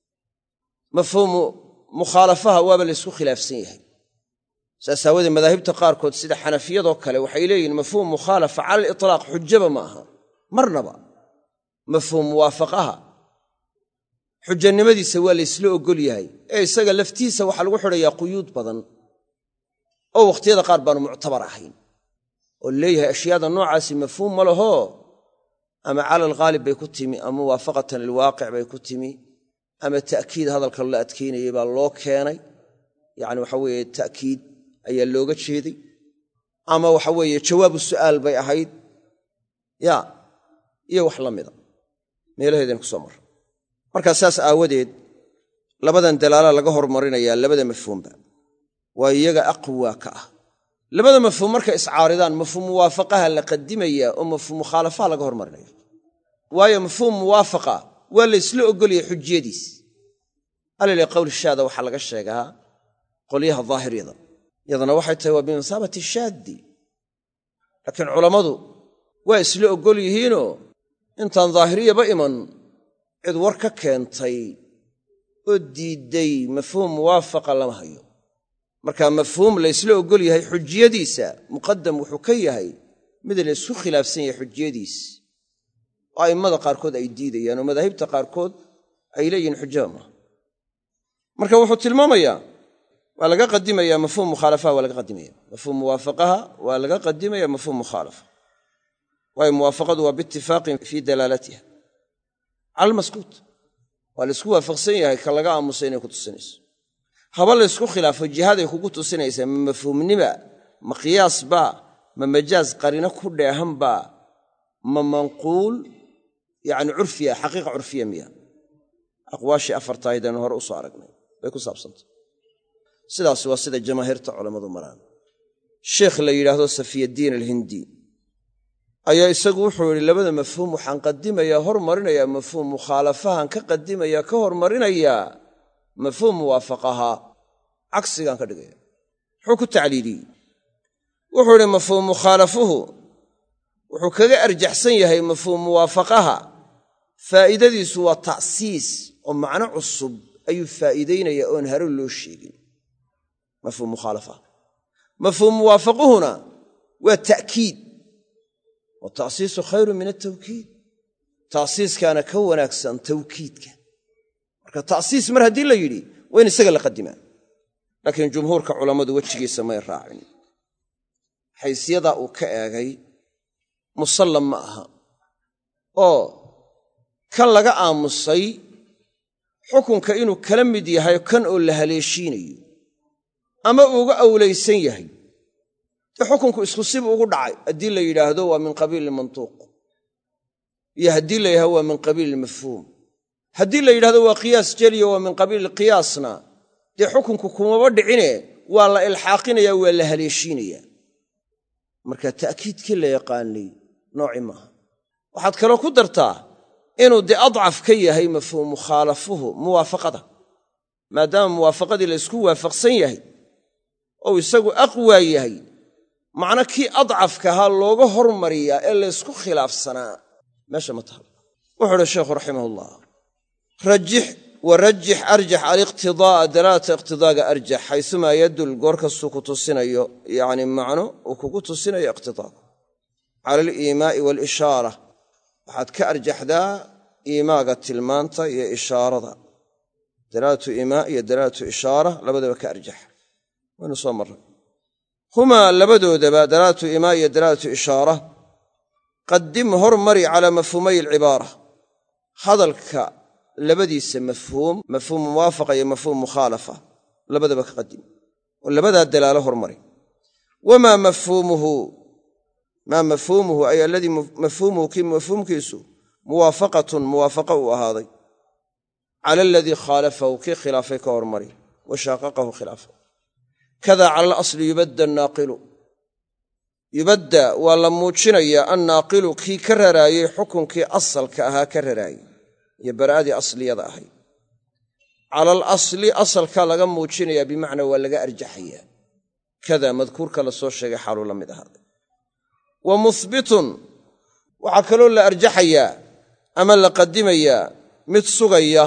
mafhuumu mukhaalafaha waaba laysku khilaafsan yahay. saas aawadee madaahibta qaarkood sida xanafiyadoo kale waxay leeyihin mafhuum mukhaalafa cala alitlaaq xujaba ma aha marnaba. mafhuum muwaafaqaha xujanimadiisa waa laysla ogol yahay, ee isaga laftiisa waxaa lagu xidhayaa quyuud badan oo wakhtiyada qaar baanu muctabar ahayn, oo leeyahay ashyaada noocaasi mafhuum ma laho ama cala alghaalib bay ku timi, ama muwaafaqatan lilwaaqic bay ku timi, ama ta'kiid hadalka la adkaynayay baa loo keenay, yacni waxa weeye ta'kiid ayaa looga jeeday, ama waxa weeye jawaabu su'aal bay ahayd, ya iyo wax la mida meelaheedaynu ku soo marra. markaa saas aawadeed labadan dalaala laga hormarinayaa labada mafhuumba waa iyaga aqwa ka ah. labada mafhuum markay iscaaridaan mafhuum muwaafaqaha la qadimayaa oo mafhuum mukhaalafaha laga hormarinaya, waayo mafhuum muwaafaqa waa la isla ogoliyay xujiyadiis. alale qowl shaada waxaa laga sheegaa qolyaha daahiriyada, yadana waxay tahay waa bimasaabati shaaddi, laakiin culammadu waa isla ogol yihiinoo intaan daahiriyaba iman cid war ka keentay oo diidday mafhuum muwaafaqa lama hayo. markaa mafhuum la ysla ogol yahay xujiyadiisa muqaddam wuxuu ka yahay mid la isku khilaafsan yahay xujiyadiis, oo a'immada qaarkood ay diidayaan oo madaahibta qaarkood ay leeyihiin xujaba maaha. marka wuxuu tilmaamayaa waa laga qadimayaa mafhuum mukhaalafaha waa laga qadimaya, mafhuum muwaafaqaha waa laga qadimaya mafhuum mukhaalafa, waayo muwaafaqadu waa biitifaaqin fii dalaalatiha cala almaskuut, waa la isku waafaqsan yahay ka laga aamusay inay ku tusinayso. haba la ysku khilaafo jihaday kugu tusinaysaa ma mafhuumniba, ma qiyaas baa, ma majaaz qarino ku dheehan baa, ma manquul yacni curfiya xaqiiqa curfiya miya. aqwaashii afartaahaydaanu hore u soo aragnay bay ku saabsantay. sidaas waa sida jamaahiirta culammadu maraan. sheekh la yidhaahdo safiyaddiin alhindi ayaa isagu wuxuu yidhi labada mafhuum waxaan qadimayaa hormarinayaa mafhuum mukhaalafahan ka qadimayaa ka hormarinayaa mafhuum muwaafaqaha, cagsigaan ka dhigaya. muxuu ku tacliiliyey? wuxuu idhi mafhuum mukhaalafuhu wuxuu kaga arjaxsan yahay mafhuum muwaafaqaha, faa'iidadiisu waa ta'siis oo macno cusub ayuu faa'iidaynayaa oon haro loo sheegin. mafhuum mukhaalafaha. mafhuum muwaafaquhuna waa ta'kiid, wa ta'siisu khayru min atawkiid, ta'siiskaana ka wanaagsan tawkiidka. marka ta'siis mar haddii la yidhi waa in isaga la qadimaa, laakiin jumhuurka culammadu wejigiisa may raacin. xaysiyadaa uu ka eegay musallam ma aha, oo kan laga aamusay xukunka inuu kala mid yahay kan oo la haleeshiinayo ama uuga awlaysan yahay, dee xukunku isku sibu ugu dhacay haddii la yidhaahdo waa min qabiili mantuuq, iyo haddii la yidhahdo waa min qabiili mafhuum. haddii la yidhahdo waa qiyaas jeliya waa min qabiili qiyaasna, dee xukunku kumaba dhicine waa la ilxaaqinaya, waa la haleeshiinaya. marka ta'kiidkii la yaqaanay nooci maaha. waxaad kaloo ku dartaa inuu dee adcaf ka yahay mafhuum mukhaalafuhu muwaafaqada, maadaama muwaafaqadii la ysku waafaqsan yahay ou isagu aqwaa yahay, macno kii adcafkahaa looga hormariyaa ee laysku khilaafsanaa meesha ma taha. wuxuu uhi sheekhu raximahullah rajix warajix arjax aliqtidaa'a dalaalata iqtidaaga arjax xaysumaa yadul goor kastuu ku tusinayo yacni macno uu kugu tusinayo iqtidaaga cala aliimaa'i waalishaara waxaad ka arjaxdaa iimaaga tilmaanta iyo ishaarada dalaalatu iimaa iyo dalaalatu ishaara labadaba ka arjaxa waynu soo marray humaa labadoodaba dalaalatu iimaa iyo dalaalatu ishaara qaddim hormari calaa mafhuumay alcibaara hadalka labadiisa mafhuum mafhuum muwaafaqa iyo mafhuum mukhaalafa labadaba ka qadim oo labadaa dalaalo hormari wamaa mafhuumuhu maa mafhuumuhu ay aladii mafhuumuhu kii mafhuumkiisu muwaafaqatun muwaafaqa uu ahaaday cala aladii khaalafahu kii khilaafay ka hormari wa shaaqaqahu khilaafa kada cala alasli yubadda annaaqilu yubadda waa la muujinayaa annaaqilu kii ka raraayey xukunkii asalka ahaa ka raraayey iyo bara'adii asliyada ahayd cala alasli asalkaa laga muujinayaa bimacnaa waa laga arjaxayaa kada madkuurka la soo sheegay xaaluu la mid ahaaday wa muhbitun waxaa kaloo la arjaxayaa ama la qadimayaa mid sugaya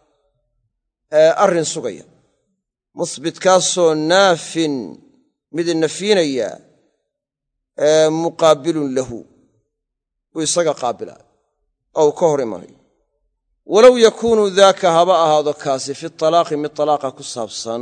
arrin sugaya muhbitkaasoo naafin mid nafyinaya muqaabilun lahu uu isaga qaabilaa oo uu ka hor imanayo walow yakuunu daaka haba ahaado kaasi fi talaaqi mid talaaqa ku saabsan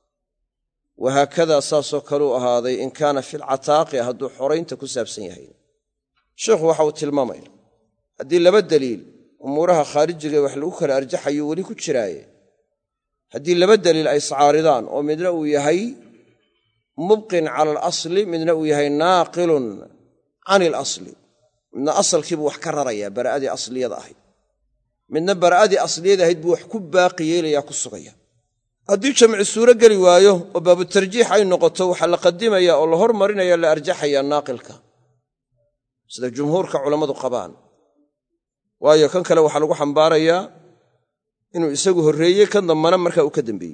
wahaakadaa saasoo kaluu ahaaday in kaana fi lcataaqi hadduu xoraynta ku saabsan yahay sheikhu waxa uu tilmaamaya haddii laba daliil umuuraha khaarijiga wax lagu kala arjaxayo weli ku jiraaye haddii laba daliil ay iscaaridaan oo midna uu yahay mubqin cala alasli midna uu yahay naaqilun can ilasli midna asalkiibuu wax ka rarayaa bara'adii asliyada ahayd midna bara'adii asliyada ahayd buu wax ku baaqi yeelayaa ku sugaya haddii jamci suuro geli waayo oo baabutarjiix ay noqoto waxaa la qadimaya oo la hormarinaya la arjaxayaa naaqilka sida jumhuurka culammadu qabaan waayo kan kale waxaa lagu xambaarayaa inuu isagu horreeyey kan dambana markaa uu ka dambeeyey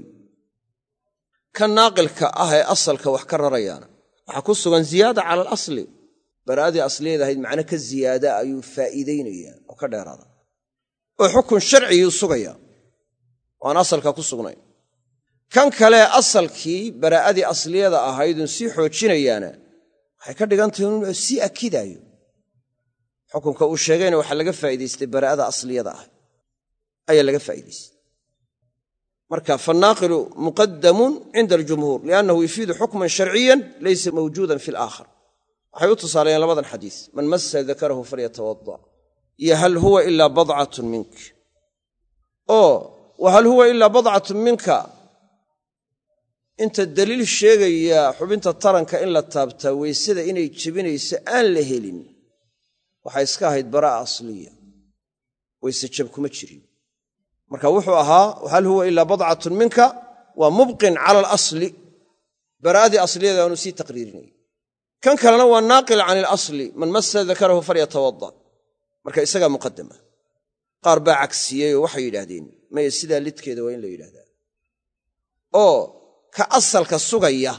kan naaqilka ah ee asalka wax ka rarayaana waxaa ku sugan ziyaada cala alasli bara'adii asliyada ahayd macno ka ziyaada ayuu faa'iidaynayaa oo ka dheeraada oo xukun sharciyuu sugaya oo aan asalka ku sugnayn kan kale asalkii bara'adii asliyada ahaydun sii xoojinayaana waxay ka dhigantahay inuu sii akidaayo xukunka uu sheegayna waxaa laga faa'iidaystay bara'ada asliyada ahayd ayaa laga faa'iidaystay marka fannaaqilu muqaddamun cinda aljumhuur liannahu yufiidu xukman sharciyan laysa mawjuudan fi alaakhar waxay u tusaaleeyeen labadan xadiis man massa dakarahu falyatawadda iyo hal huwa ilaa badcatun mink oo wa hal huwa ilaa badcatun minka inta daliil sheegaya xubinta taranka in la taabtaa weysada inay jebinayso aan la helin waxay iska ahayd baraa'a asliya weyse jab kuma jirin marka wuxuu ahaa hal huwa ilaa badcatun minka waa mubqin cala alasli bara'adii asliyada aanu sii taqriirinay kan kalena waa naaqil can ilasli man massa dakarahu falyatawadda marka isagaa muqaddama qaar baa cagsiyey oo waxay yidhaahdeen maya sidaa lidkeeda waa in la yidhahdaa oo ka asalka sugaya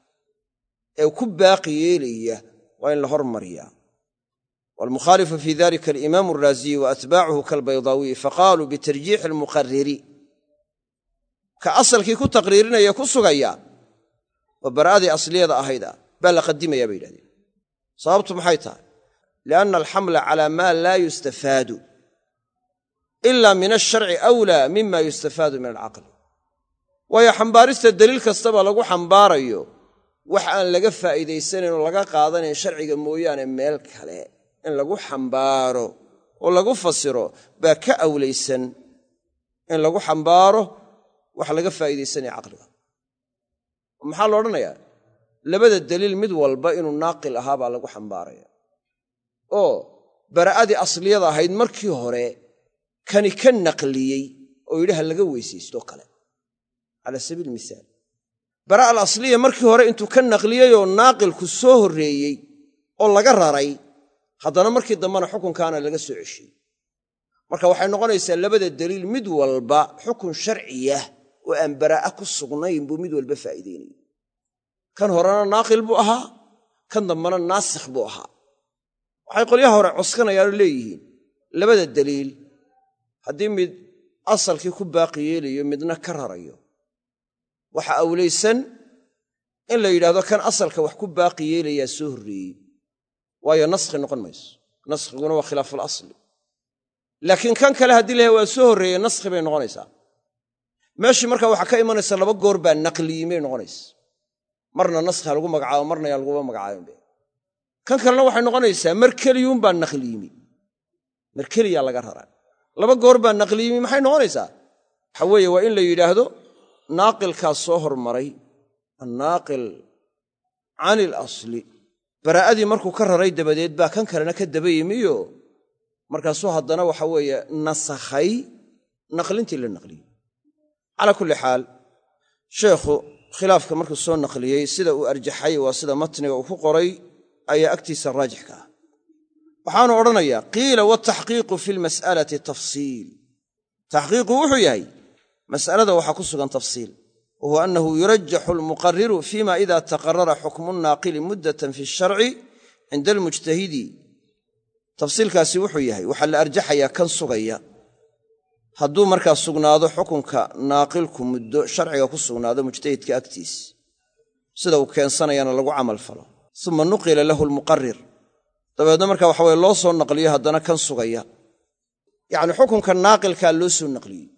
ee ku baaqi yeelaya waa in la hormariyaa waalmukhaalifu fii dalika alimaamu alraaziyi wa atbaacuhu kalbaydaawiyi faqaaluu bitarjiixi almuqarriri ka asalkii ku taqriirinaya ku sugaya oo bara'adii asliyada ahayd ah baa la qadimayaa bay yidhahdeen sababtu maxay tahay lianna alxamla calaa maa laa yustafaadu ila min alsharci awlaa mima yustafaadu min alcaqli waayo xambaarista daliil kastaba lagu xambaarayo wax aan laga faa'iidaysanayn oo laga qaadanayn sharciga mooyaane meel kale in lagu xambaaro oo lagu fasiro baa ka awlaysan in lagu xambaaro wax laga faa'iidaysanaya caqliga maxaa la odhanayaa labada daliil mid walba inuu naaqil ahaa baa lagu xambaaraya oo bara'adii asliyada ahayd markii hore kani ka naqliyey oo yidhi ha laga weysaysto kale cala sabiil misaal bara'a alasliya markii hore intuu ka naqliyey oo naaqilku soo horreeyey oo laga raray haddana markii dambena xukunkaana laga soo ceshiyey marka waxay noqonaysaa labada daliil mid walba xukun sharciyah oo aan baraa'a ku sugnayn buu mid walba faa'iidaynaya kan horena naaqil buu ahaa kan dambena naasikh buu ahaa waxay qolyaha hore coskanayaanoo leeyihiin labada daliil haddii mid asalkii ku baaqi yeelayo midna ka rarayo waxa awlaysan in la yidhahdo kan asalka wax ku baaqi yeelayaa soo horreeyey waayo naskhi noqon mayso naskhiguna waa khilaafulasli laakiin kan kale haddii la waa soo horreeyey naskhi bay noqonaysaa meeshii marka waxaa ka imanaysa laba goor baa naqliyimay noqonaysa marna naskhi lagu magacaabo marna yaa laguba magacaabinbe kan kalena waxay noqonaysaa mar keliyuun baa naqliyimi mar keliyaa laga raraa laba goor baa naqliyimi maxay noqonaysaa waxa weeye waa in la yidhaahdo naaqilkaas soo hormaray annaaqil can ilasli baraa'adii markuu ka raray dabadeed baa kan kalena ka daba yimiyo markaasuu haddana waxa weeye nasakhay naqlintii la naqliyey calaa kulli xaal sheekhu khilaafka markuu soo naqliyey sida uu arjaxay waa sida matniga uu ku qoray ayaa agtiisa raajix ka ah waxaanu odhanayaa qiila wataxqiiqu fi lmas'alati tafsiil taxqiiqu wuxuu yahay mas'alada waxaa ku sugan tafsiil wahuwa annahu yurajaxu almuqariru fima ida taqarara xukmu naaqili muddatan fi sharci cinda almujtahidi tafsiilkaasi wuxuu yahay waxaa la arjaxayaa kan sugaya hadduu markaa sugnaado xukunka naaqilku muddo sharciga ku sugnaado mujtahidka agtiis sida uu keensanayana lagu camal falo uma nuqila lahu almuqarir dabeedna markaa waxa weye loo soo naqliyo haddana kan sugaya yacni xukunka naaqilkaa loo soo naqliyey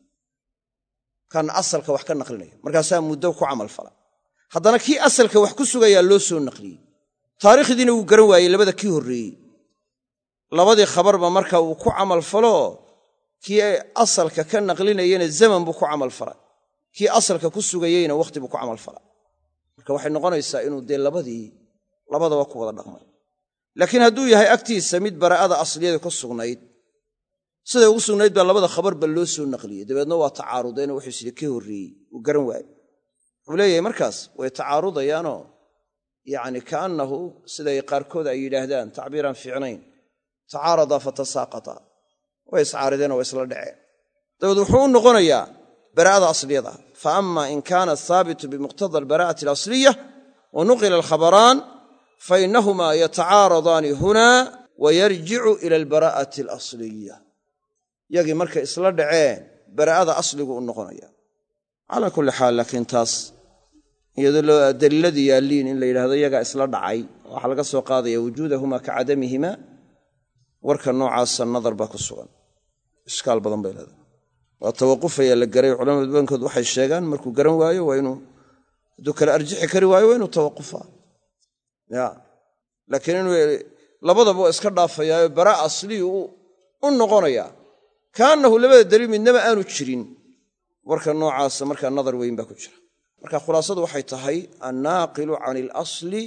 kan asalka wax ka naqlinaya markaasaa muddo ku camal fala haddana kii asalka wax ku sugayaa loo soo naqliyey taariikhdiina wuu garan waayey labada kii horreeyey labadii khabarba marka uu ku camal falo kii asalka ka naqlinayena zaman buu ku camal falay kii asalka ku sugayeyna wakhti buu ku camal falay marka waxay noqonaysaa inuu dee labadii labadaba ku wada dhaqmay laakiin hadduu yahay agtiisa mid baraa'ada asliyada ku sugnayd siday ugu sugnayd baa labada khabarba loo soo naqliyey dabeedna waa tacaarudeen wuxuu sidii ka horreeyey uu garan waayey wuxuu leeyahay markaas way tacaarudayaanoo yacni kaannahu siday qaarkood ay yidhaahdaan tacbiiraan fiicnayn tacaarada fatasaaqata way iscaarideen oo way isla dhaceen dabeed wuxuu u noqonayaa baraa'ada asliyada fa ama in kaana haabitu bimuqtada albaraa'ati alasliya wa nuqila alkhabaraan fa innahumaa yatacaaradaani hunaa wa yarjicu ila albaraa'ati alasliya yagii markay isla dhaceen baraa'ada asligu u noqonaya calaa kulli xaal laakiin taas iyadoo daliiladii yaalliin in la yidhahdo yagaa isla dhacay waxaa laga soo qaadaya wujuudahumaa ka cadamihimaa warka noocaasa nadar baa ku sugan ishkaal badan bay leedahay waa tawaqufaya la garay culamada badankood waxay sheegaan markuu garan waayo waa inuu hadduu kale arjixi kari waayo waa inuu tawaqufaa ya laakiin inuu labadaba waa iska dhaafayaayo baraa aslii u noqonayaa kaannahu labada daliil midnaba aanu jirin warka noocaasa markaa nadar weyn baa ku jira marka khulaasadu waxay tahay annaaqilu can ilasli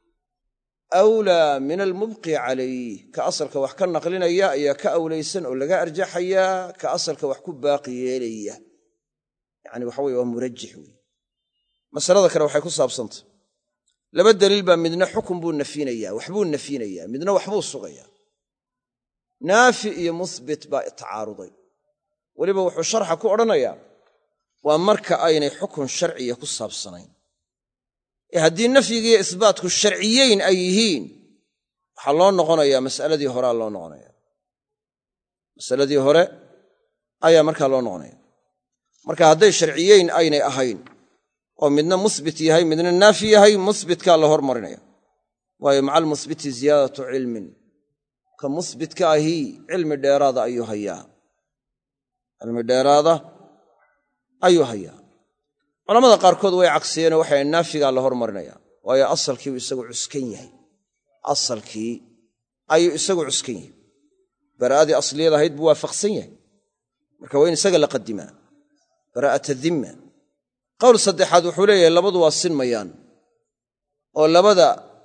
awlaa min almubqi calayh ka asalka wax ka naqlinaya ayaa ka awlaysan oo laga arjaxayaa ka asalka wax ku baaqi yeelaya yacni waxa weye waa murajix wey masalada kale waxay ku saabsantah laba daliil baa midna xukun buu nafyinayaa waxbuu nafyinayaa midna waxbuu sugayaa naafi iyo muhbit baa tacaaruday weliba wuxuu sharxa ku odhanayaa waa marka aynay xukun sharciya ku saabsanayn ee haddii nafyigiiyo isbaatku sharciyeyn ay yihiin waxaa loo noqonayaa mas'aladii horea loo noqonaya masaladii hore ayaa markaa loo noqonaya marka hadday sharciyeyn aynay ahayn oo midna musbit yahay midna naafi yahay musbitkaa la hormarinaya waayo maca almusbiti ziyaadatu cilmin ka musbitka ahi cilmi dheeraada ayuu hayaa cilmi dheeraada ayuu hayaa culamada qaarkood way cagsiyeenoo waxay naafigaa la hormarinaya waayo asalkiibu isagu cuskan yahay asalkii ayuu isagu cuskan yahay baraa'adii asliyada ahayd buu waafaqsan yahay marka waa in isaga la qadimaa baraa'ata dimma qowl saddexaad wuxuu leeyahay labadu waa sinmayaan oo labada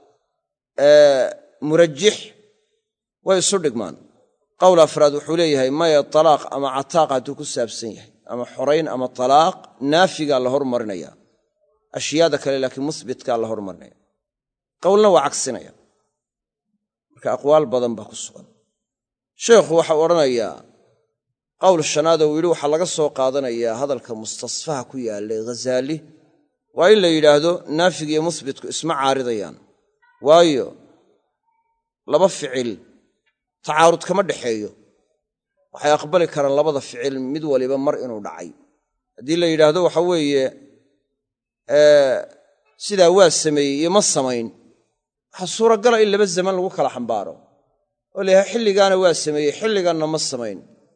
murajix way isu dhigmaan qowl afraad wuxuu leeyahay maya talaaq ama cataaq hadduu ku saabsan yahay ama xorayn ama talaaq naafigaa la hormarinaya ashyaada kale laakiin musbitkaa la hormarinaya qowlna waa cagsinaya marka aqwaal badan baa ku sugan sheekhu waxau odhanayaa qowl shanaadoo uu yidhi waxaa laga soo qaadanayaa hadalka mustasfaha ku yaallay ghazaali waa in la yidhaahdo naafigiiyo musbitku isma caaridayaan waayo laba ficil tacaarud kama dhexeeyo waxay aqbali karaan labada ficil mid waliba mar inuu dhacay haddii la yidhaahdo waxa weeye sidaa waa sameeyey iyo ma samayn waxaa suuragala in laba zaman lagu kala xambaaro oo layahay xilligaana waa sameeyey xilliganna ma samayn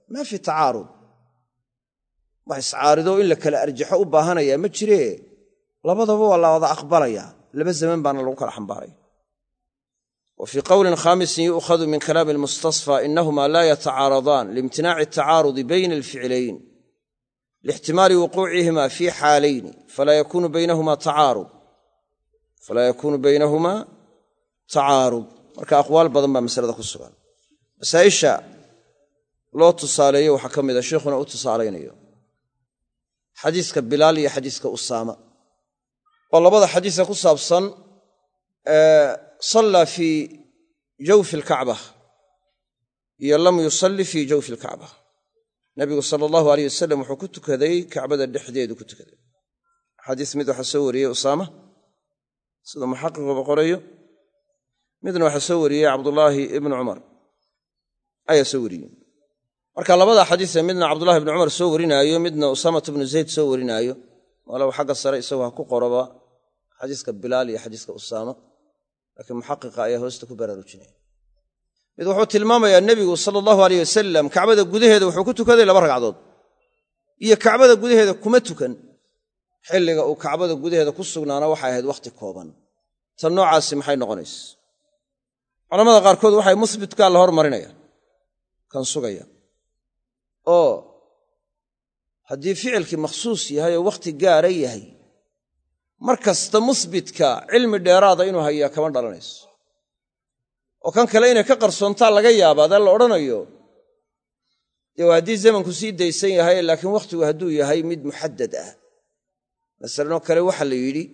maa fi tacaarud wax iscaarido in la kala arjaxo u baahanayaa ma jiree labadaba waa la wada aqbalayaa laba zaman baana lagu kala xambaaraya wa fii qowlin khaamisin yu'khadu min kalaami almustasfaa inahumaa laa yatacaaradaan liimtinaaci atacaarudi bayna alficlayn liixtimaali wuquucihimaa fii xaalayni falaa yakuunu baynahumaa tacaarud falaa yakuunu baynahumaa tacaarud marka aqwaal badan baa masalada ku sugan masaa'isha loo tusaaleeyo waxaa ka mida sheikhuna u tusaalaynayo xadiiska bilaal iyo xadiiska usaama oo labada xadiisa ku saabsan sallaa fii jawfi alkacba iyo lam yusalli fii jawfi alkacba nabigu sala allahu alayh wasalam wuxuu ku tukaday kacbada dhexdeedu ku tukaday xadiis mid waxaa soo wariyey usaama sida muxaqiquba qorayo midna waxaa soo wariyey cabdullaahi ibnu cumar ayaa soo wariyey marka labada xadiise midna cabdullahi ibnu cumar soo warinaayo midna usaamata ibnu zayd soo warinaayo walow xagga sare isagu ha ku qoroba xadiiska bilaal iyo xadiiska usaama laakiin muxaqiqa ayaa hoosta ku baraarujinaya mid wuxuu tilmaamayaa nebigu sala allahu alayh wasalam kacbada gudaheeda wuxuu ku tukaday laba ragcadood iyo kacbada gudaheeda kuma tukan xilliga uu kacbada gudaheeda ku sugnaana waxay ahayd wakhti kooban tan noocaasi maxay noqonaysa culamada qaarkood waxay musbitkaa la hormarinaya kan sugaya oo haddii ficilkii makhsuus yahay oo wakhti gaara yahay mar kasta musbitka cilmi dheeraada inuu hayaa kama dhalanayso oo kan kale inay ka qarsoontaa laga yaabaa dee la odhanayo dee waa haddii zamanku sii daysan yahay laakiin wakhtigu hadduu yahay mid muxaddad ah masalanoo kale waxaa la yidhi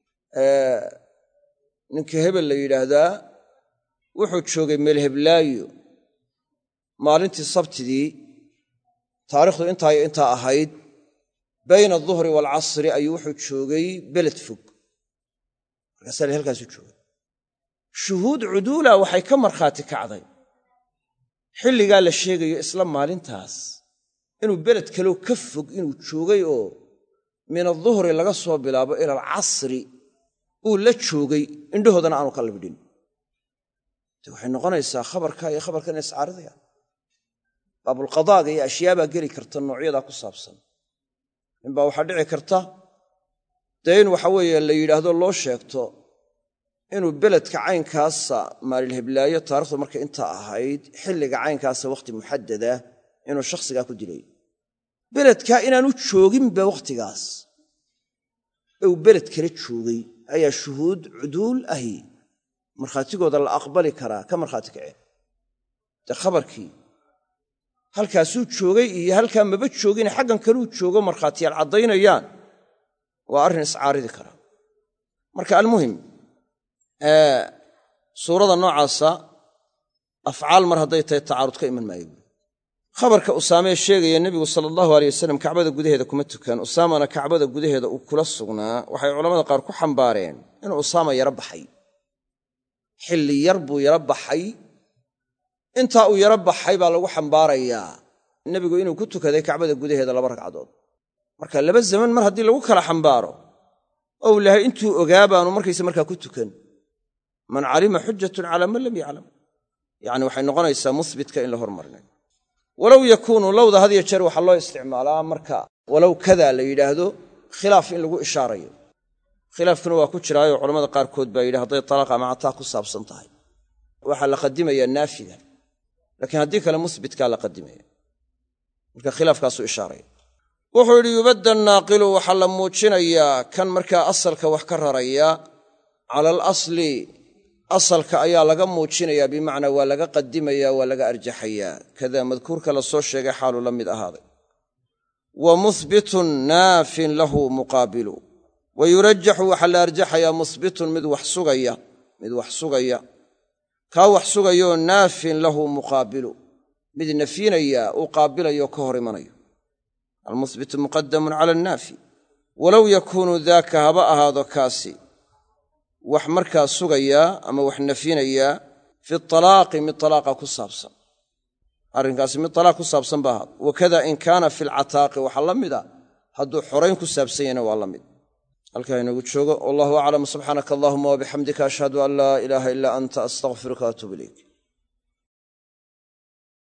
ninka hebel la yidhaahdaa wuxuu joogay meelheblaayo maalintii sabtidii taarikhdu intaa iyo intaa ahayd bayna aduhri waalcasri ayuu wuxuu joogay beled fog markaasaa la halkaasuu joogay shuhuud cuduula waxay ka markhaati kacday xilligaa la sheegayo isla maalintaas inuu beled kaloo ka fog inuu joogay oo min aduhri laga soo bilaabo ila alcasri uu la joogay indhahoodana aanu ka libdhin de waxay noqonaysaa khabarka iyo khabarka inay iscaaridayaan baabulqadaaga iyo ashyaabaa geli karta noocyadaa ku saabsan ninbaa waxaa dhici karta dee in waxa weeye la yidhaahdo loo sheegto inuu beledka caynkaasa maalilheblaayo taarikhdu markay intaa ahayd xilliga caynkaasa wakhti muxadada inuu shakhsigaa ku dilay beledkaa inaanu jooginba wakhtigaas ee uu beled kala joogay ayaa shuhuud cuduul ahi markhaatigooda la aqbali karaa ka markhaati kaceen dee khabarkii halkaasuu joogay iyo halkaa maba joogine xaggan kaluu joogo markhaatiyaal caddaynayaan waa arrin iscaaridi kara marka almuhim suurada noocaasa afcaal mar hadday tahay tacaarud ka iman maayo buuri khabarka usaamee sheegaya nebigu sala allahu aleyh wasalam kacbada gudaheeda kuma tukan usaamana kacbada gudaheeda uu kula sugnaa waxay culamada qaar ku xambaareen inuu usaama yaro baxay xilli yar buu yaro baxay intaa uu yaro baxay baa lagu xambaarayaa nebigu inuu ku tukaday kacbada gudaheeda laba ragcadood marka laba zaman mar haddii lagu kala xambaaro ou lahay intuu ogaa baanu markaysa markaa ku tukan man calima xujatun calaa man lam yaclam yacni waxay noqonaysaa musbitka in la hormarinayo walow yakuunu lowda had iyo jeer waxaa loo isticmaalaa marka walow kadaa la yidhaahdo khilaaf in lagu ishaarayo khilaafkuna waa ku jiraayo culamada qaarkood baa yidhi hadday talaaq ama cataa ku saabsan tahay waxaa la qadimayaa naafiga laakiin haddii kale musbitkaa la qadimaya marka khilaafkaasuu ishaaraya wuxuu yidhi yubadda naaqilu waxaa la muujinayaa kan markaa asalka wax ka raraya cala alasli asalka ayaa laga muujinayaa bimacnaa waa laga qadimayaa waa laga arjaxayaa kadaa madkuurka la soo sheegay xaaluu la mid ahaaday wa muhbitun naafin lahu muqaabilu wa yurajaxu waxaa la arjaxayaa muhbitun mid wax sugaya mid wax sugaya kaa wax sugayooo naafin lahu muqaabilu mid nafyinaya uu qaabilayo ka hor imanayo almuhbitu muqadamun cala annaafi walow yakuunu daaka haba ahaado kaasi wax markaa sugayaa ama wax nafyinayaa fi talaaqi mid talaaqa ku saabsan arrinkaasi mid talaaq ku saabsan ba ahaado wakada in kaana fi lcataaqi waxaa la mid a hadduu xorayn ku saabsan yahna waa la mid halkaa inagu joogo wallahu aclam subxaanaka allahuma wabixamdika ashhadu an laa ilaaha ilaa anta astaqfiruka waatuub ilayk